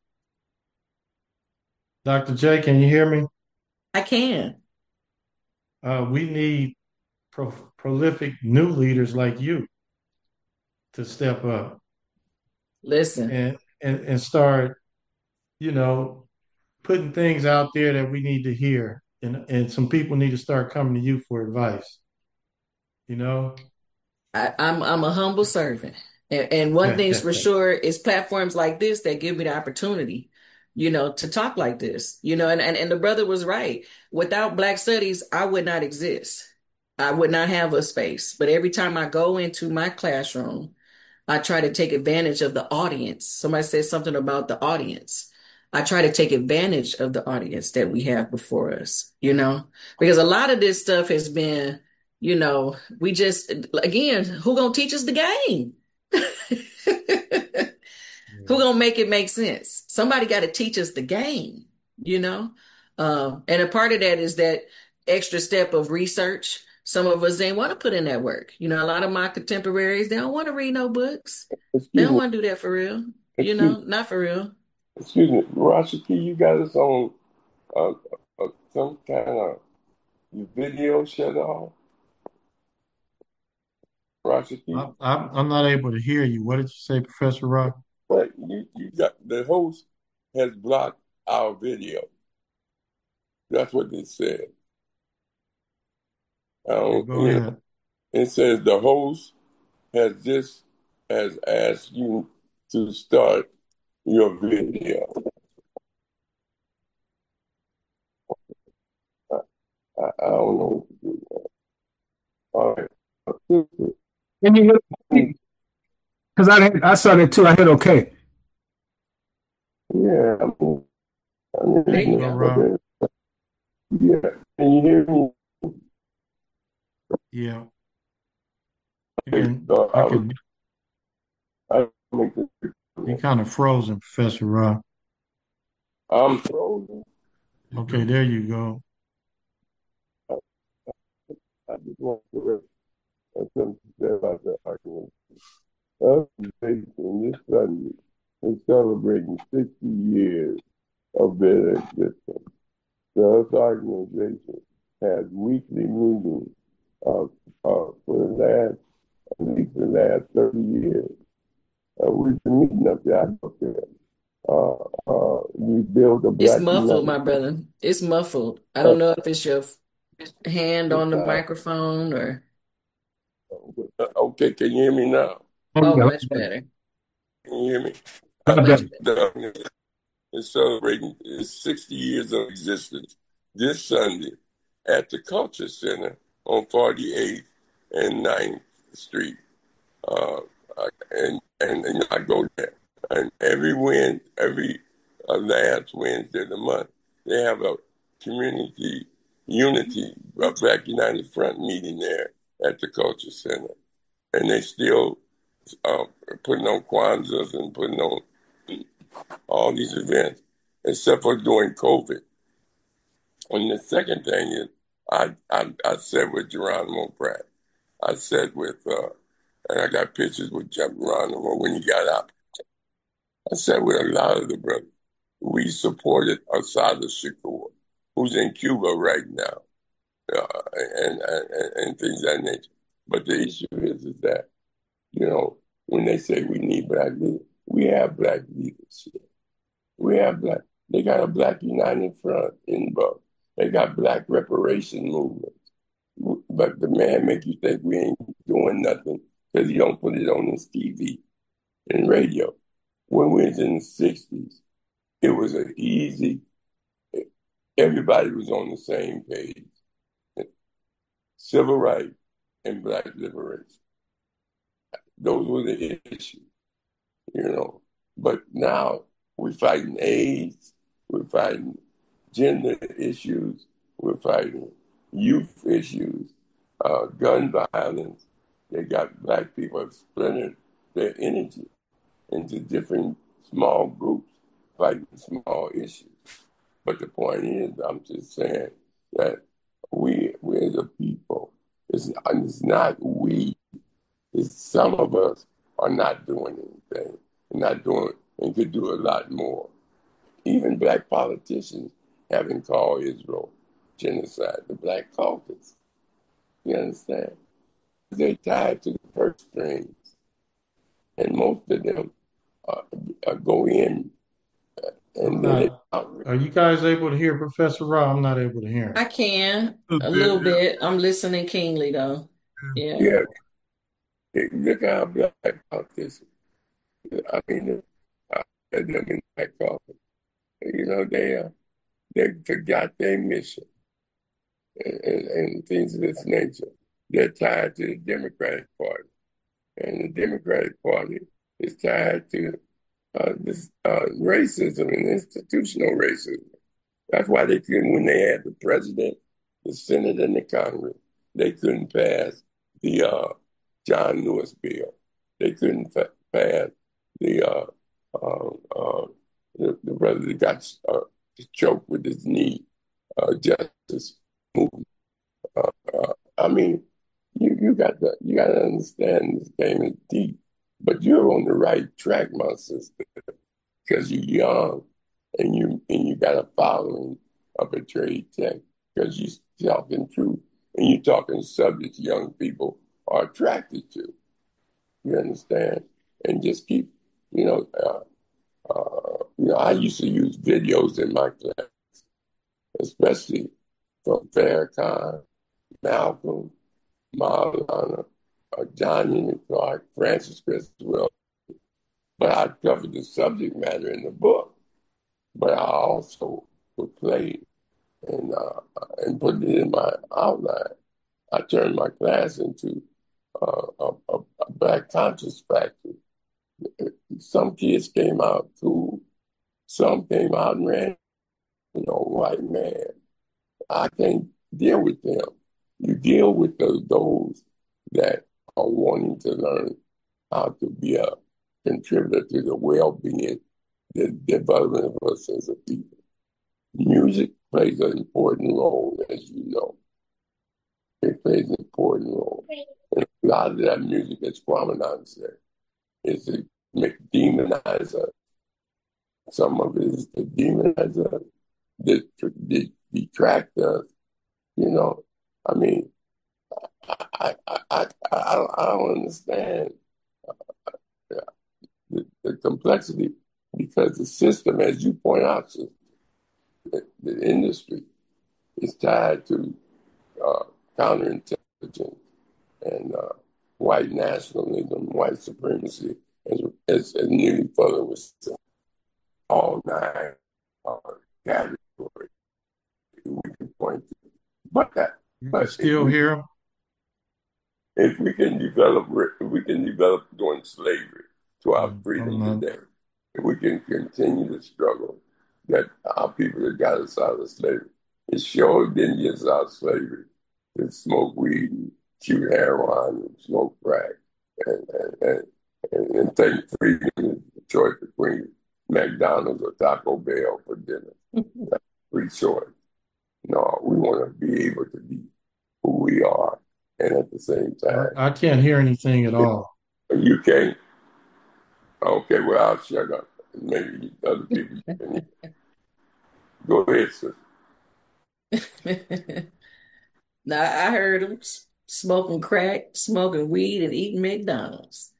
Doctor J, can you hear me? I can. Uh, we need pro- prolific new leaders like you to step up Listen, and, and, and start, you know, putting things out there that we need to hear. And, and some people need to start coming to you for advice, you know? I, I'm I'm a humble servant. And, and one thing's for sure is platforms like this that give me the opportunity, you know, to talk like this. You know, and, and, and the brother was right. Without Black Studies, I would not exist. I would not have a space. But every time I go into my classroom, I try to take advantage of the audience. Somebody said something about the audience. I try to take advantage of the audience that we have before us, you know, because a lot of this stuff has been, you know, we just, again, who gonna teach us the game? Who gonna make it make sense? Somebody got to teach us the game, you know? Um, and a part of that is that extra step of research. Some of us ain't want to put in that work. You know, a lot of my contemporaries, they don't want to read no books. They Excuse don't me. want to do that for real. You Excuse, know, not for real. excuse me. Rashiki, you got us on uh, uh, some kind of video shut off? Rashiki? I, I'm, I'm not able to hear you. What did you say, Professor Rock? But you, you got the host has blocked our video. That's what they said. I don't, Go you know, ahead. it says the host has just has asked you to start your video. I, I, I don't know what to do. All right. Can you hear? Because I didn't, I saw that too. I hit okay. Yeah, I mean, I mean, There you Go, go. Rock. yeah. Can you hear me? Yeah. You can, So I I was, can, I make this. you kind of frozen, Professor Rock. I'm frozen. Okay, there you go. I, I just want to rest and something to say about that argument. Organization this Sunday is celebrating sixty years of their existence. The Earth Organization has weekly meetings uh, uh, for the last, at least the last thirty years. Uh, we've been meeting up there. I go there. Uh, uh, we build a It's Black muffled, my United. brother. It's muffled. I Uh, don't know if it's your hand on the uh, microphone or, okay, can you hear me now? oh, Yeah, much better. Can you hear me? yeah, Uh, yeah. Much better. the organization is celebrating its sixty years of existence this Sunday at the Culture Center on forty-eighth and ninth Street. Uh, and, and and I go there. And every win, every uh, last Wednesday of the month, they have a community unity, a Black United Front meeting there at the Culture Center. And they still uh, putting on Kwanzaa and putting on all these events, except for during COVID. And the second thing is, I I, I said with Geronimo Pratt, I said with, uh, and I got pictures with Geronimo when he got out. I said with a lot of the brothers, we supported Assata Shakur, who's in Cuba right now, uh, and, and and things of that nature. But the issue is, is that, you know, when they say we need black leaders, we have black leaders here. We have black. They got a Black United Front in Buck. They got black reparation movements. But the man make you think we ain't doing nothing because he don't put it on his T V and radio. When we was in the sixties, it was an easy, everybody was on the same page. Civil rights and black liberation. Those were the issues, you know. But now we're fighting AIDS, we're fighting gender issues, we're fighting youth issues, uh, gun violence. They got black people have splintered their energy into different small groups fighting small issues. But the point is, I'm just saying that we, we as a people, it's, it's not we, it's some of us are not doing anything, not doing, and could do a lot more. Even black politicians haven't called Israel genocide, the Black Caucus. You understand? They're tied to the purse strings. And most of them uh, uh, go in uh, and then they out. Are you guys able to hear Professor Ra? I'm not able to hear him. I can A a bit, little yeah. bit. I'm listening keenly though. Yeah. Yeah. Hey, look how black politicians, I mean, uh, them in Black Caucus, you know, they, uh, they forgot their mission and, and, and things of this nature. They're tied to the Democratic Party. And the Democratic Party is tied to uh, this uh, racism and institutional racism. That's why they couldn't, when they had the president, the Senate, and the Congress, they couldn't pass the uh, John Lewis bill. They couldn't fa- pass the, uh, uh, uh, the the brother that got uh, choked with his knee, uh, justice movement. Uh, uh, I mean, you you got to you got to understand this game is deep, but you're on the right track, my sister, because you're young and you and you got a following of a trade tech because you're talking truth and you're talking subjects young people are attracted to. You understand? And just keep, you know, uh, uh, you know, I used to use videos in my class, especially from Farrakhan, Malcolm, Maulana, uh, John Henry Clark, Francis Criswell. But I covered the subject matter in the book. But I also would play and uh, and put it in my outline. I turned my class into uh, a, a, a black conscious factory. Some kids came out cool. Some came out and ran, you know, white man. I can't deal with them. You deal with those, those that are wanting to learn how to be a contributor to the well-being, the development of us as a people. Music plays an important role, as you know. It plays an important role. And a lot of that music, as Kwame Nkrumah said, is to make demonize us. Some of it is to demonize us, to, to detract us. You know, I mean, I I I I don't, I don't understand uh, the, the complexity because the system, as you point out, sister, the, the industry is tied to uh, counterintelligence and uh, white nationalism, white supremacy, as as, as Neely Fuller was saying, all nine uh, categories we can point to. But that, You but can still we, hear him? if we can develop, if we can develop during slavery to our I'm freedom not. today, if we can continue to struggle that our people that got us out of slavery, it sure didn't get us out of slavery to smoke weed and shoot heroin and smoke crack and and and, and, and take freedom and choice between McDonald's or Taco Bell for dinner. That's free choice. No, we want to be able to be who we are, and at the same time, I, I can't hear anything at all. you can't. Okay, well, I'll shut up. Maybe other people can. Go ahead, sister. Now I heard him s- smoking crack, smoking weed, and eating McDonald's.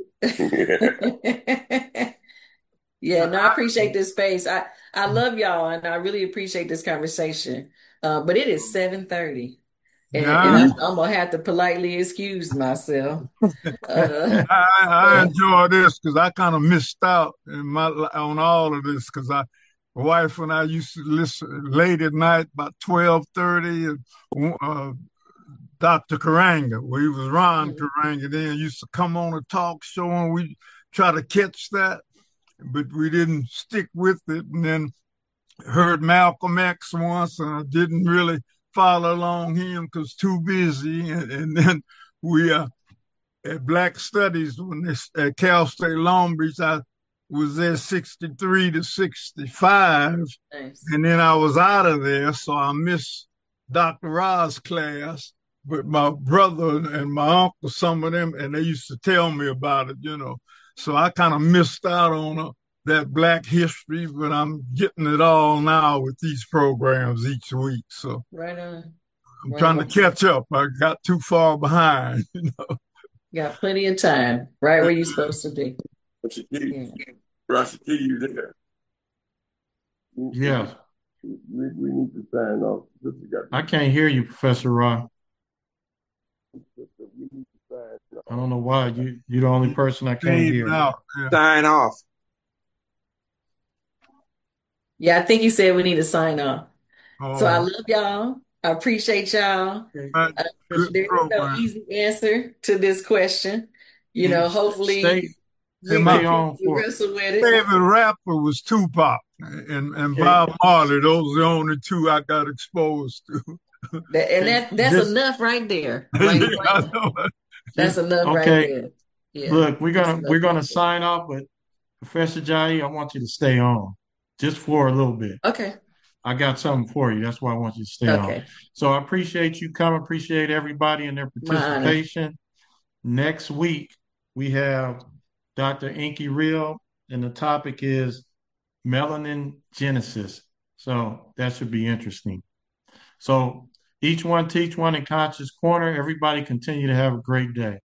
Yeah, no, I appreciate this space. I I love y'all, and I really appreciate this conversation. Uh, but it is seven thirty, and and Yeah, I'm, I'm gonna have to politely excuse myself. Uh, I, I uh, enjoy this because I kind of missed out in my on all of this because I, my wife and I used to listen late at night about twelve thirty, and uh, Doctor Karanga, where he was Ron mm, Karanga, then used to come on a talk show and we try to catch that, but we didn't stick with it. And then heard Malcolm X once, and I didn't really follow along him because too busy. And, and then we uh, at Black Studies when this at Cal State Long Beach, I was there sixty-three to sixty-five, Nice. and then I was out of there, so I missed Doctor Ra's class. But my brother and my uncle, some of them, and they used to tell me about it, you know. So I kind of missed out on uh, that Black history, but I'm getting it all now with these programs each week. So Right on. I'm Right trying on. to catch up. I got too far behind, you know. Got plenty of time, right where you're supposed to be. Rashid, Yeah. Rashid, you there? We, Yes. we, we need to sign off. Sister got I can't hear you, Professor Ra. sister, we need to sign off. I don't know why. You, you're the only person I can't Fading hear. out. Yeah. Sign off. Yeah, I think you said we need to sign off. So I Oh, love y'all. I appreciate y'all. Okay. right. Uh, Good there is no program. easy answer to this question. You know, Stay, hopefully we, And my stay on we for it. wrestle with it. favorite rapper was Tupac and, and Okay. Bob Marley. Those are the only two I got exposed to. That, and Okay. that that's Just, enough right there. Right, Yeah, right I there. know. That's just enough right okay. there. Yeah, Look, we're that's gonna enough we're right gonna there. sign off, but Professor Jai, I want you to stay on just for a little bit. Okay. I got something for you. That's why I want you to stay on. Okay. So I appreciate you coming. Appreciate everybody and their My honor. participation. Next week we have Doctor Inky Real, and the topic is melanin genesis. So that should be interesting. So each one teach one in Conscious Corner. Everybody continue to have a great day.